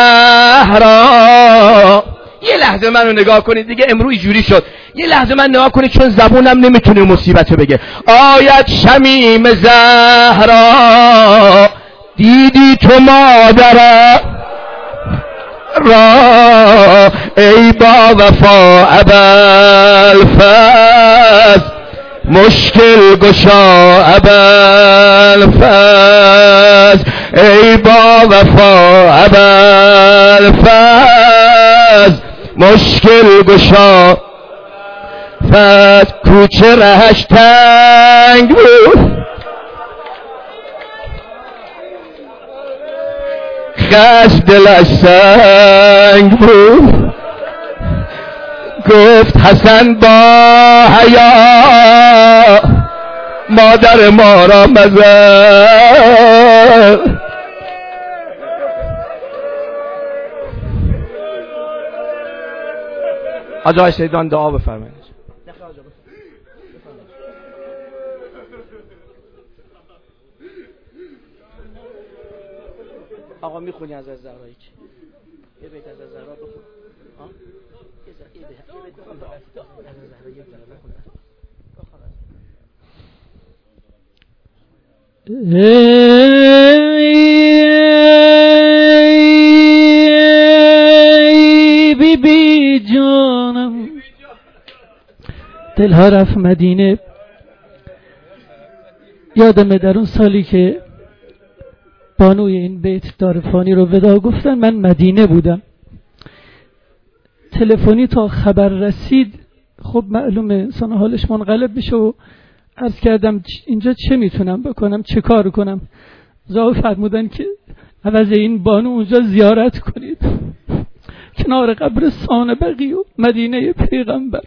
زهرا، یه لحظه منو نگاه کنید دیگه، امروز اینجوری شد، یه لحظه من نگاه کنید چون زبونم نمیتونه مصیبتو بگه. آیت شمیم زهرا، دیدی تو مادر را ای با وفا ابوالفضل، مشکل گشا ابوالفضل، ای با وفا ابوالفضل، مشکل گشا. فضل کوچه رهش تنگ بود، خش دلش سنگ بود، گفت حسن با حیا مادر ما را مزن. حاج آقای سیدان دعا بفرمایید. آقا میخونی از از زهرایی که یه بیت از از زهرا بخون ها یه ز- یه بیت یه بیت بخون از از زهرا یه بیت بخون بخون ای بی بی جانم دلها رفت مدینه. یادمه در اون سالی که بانوی این بیت دارفانی رو ودا گفتن من مدینه بودم. تلفنی تا خبر رسید خب معلومه انسان حالش منقلب بشه و عرض کردم اینجا چه میتونم بکنم چه کار کنم. زاو فرمودن که عوض این بانو اونجا زیارت کنید کنار قبرستان بقی و مدینه پیغمبر.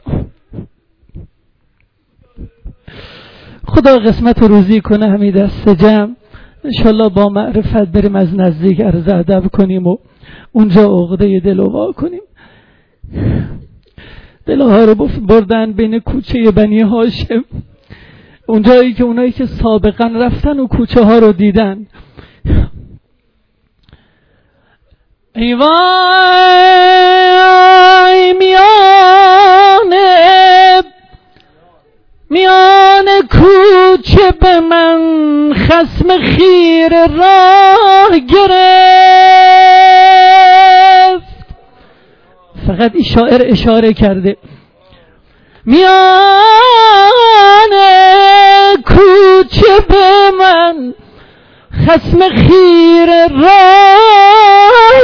خدا قسمت روزی کنه همین دست جمع انشالله با معرفت بریم از نزدیک عرض ادب کنیم و اونجا عقده دل وا کنیم. دلها رو بردن بین کوچه بنی هاشم، اونجایی که اونایی که سابقا رفتن و کوچه ها رو دیدن. ای وای میانه میان کوچه به من خصم خیر راه گرفت. فقط این شاعر اشاره کرده میان کوچه به من خصم خیر راه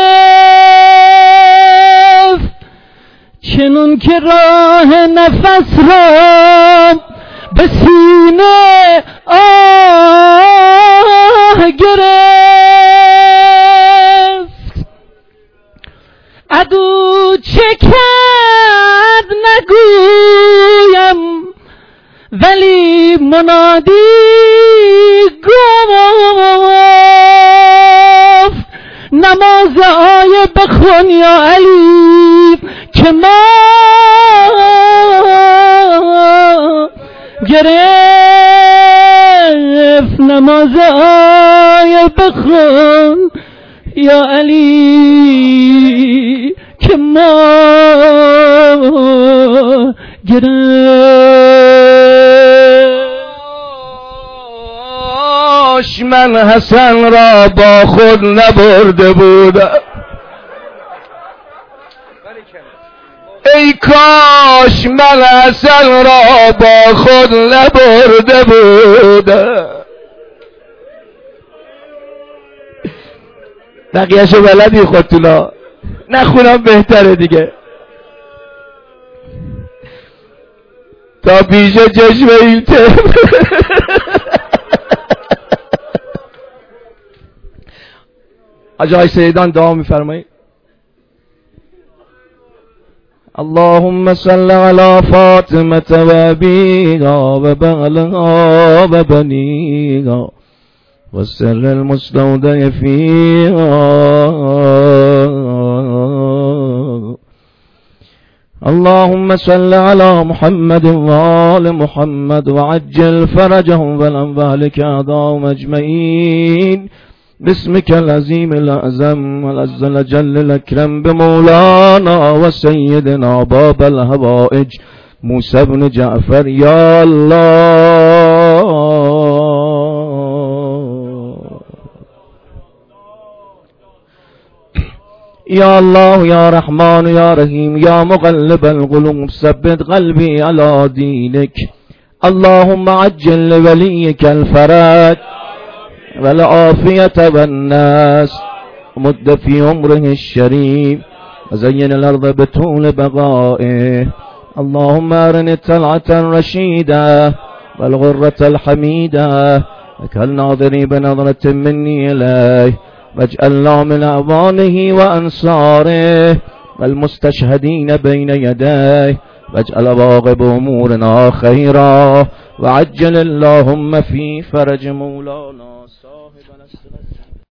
گرفت، چنون که راه نفس را به سینه آه گرفت. عدو چه کرد نگویم ولی منادی گفت نماز آیه بخون یا علی که ما گرفت. نماز آیه بخون یا علی که ما گرفت. من حسن را با خود نبرده بودم، ای کاش من حسن را با خود نبرده بودم. بقیهشو بلدی خودتونا نخونم بهتره دیگه. تا پیش چشم این ترم آجای سیدان دعا میفرمایید. اللهم صل على فاطمة و ابيها و بعلها و بنيها والسر المستودع فيها. اللهم صل على محمد وآل محمد وعجل فرجهم والأنفال كأعداهم أجمعين باسمك العظيم الأعظم والعز الجل الأكرم بمولانا وسيدنا باب الهوائج موسى بن جعفر. يا الله يا الله يا رحمن يا رحيم يا مقلب القلوب ثبت قلبي على دينك. اللهم عجل لوليك الفرج والعافية والناس ومد في عمره الشريف وزين الأرض بطول بقائه. اللهم أرني الطلعة الرشيدة والغرة الحميدة وكالناظري بنظرة مني إليه واجعلنا من أعوانه وأنصاره والمستشهدين بين يديه واجعل عواقب أمورنا خيرا وعجل اللهم في فرج مولانا صاحب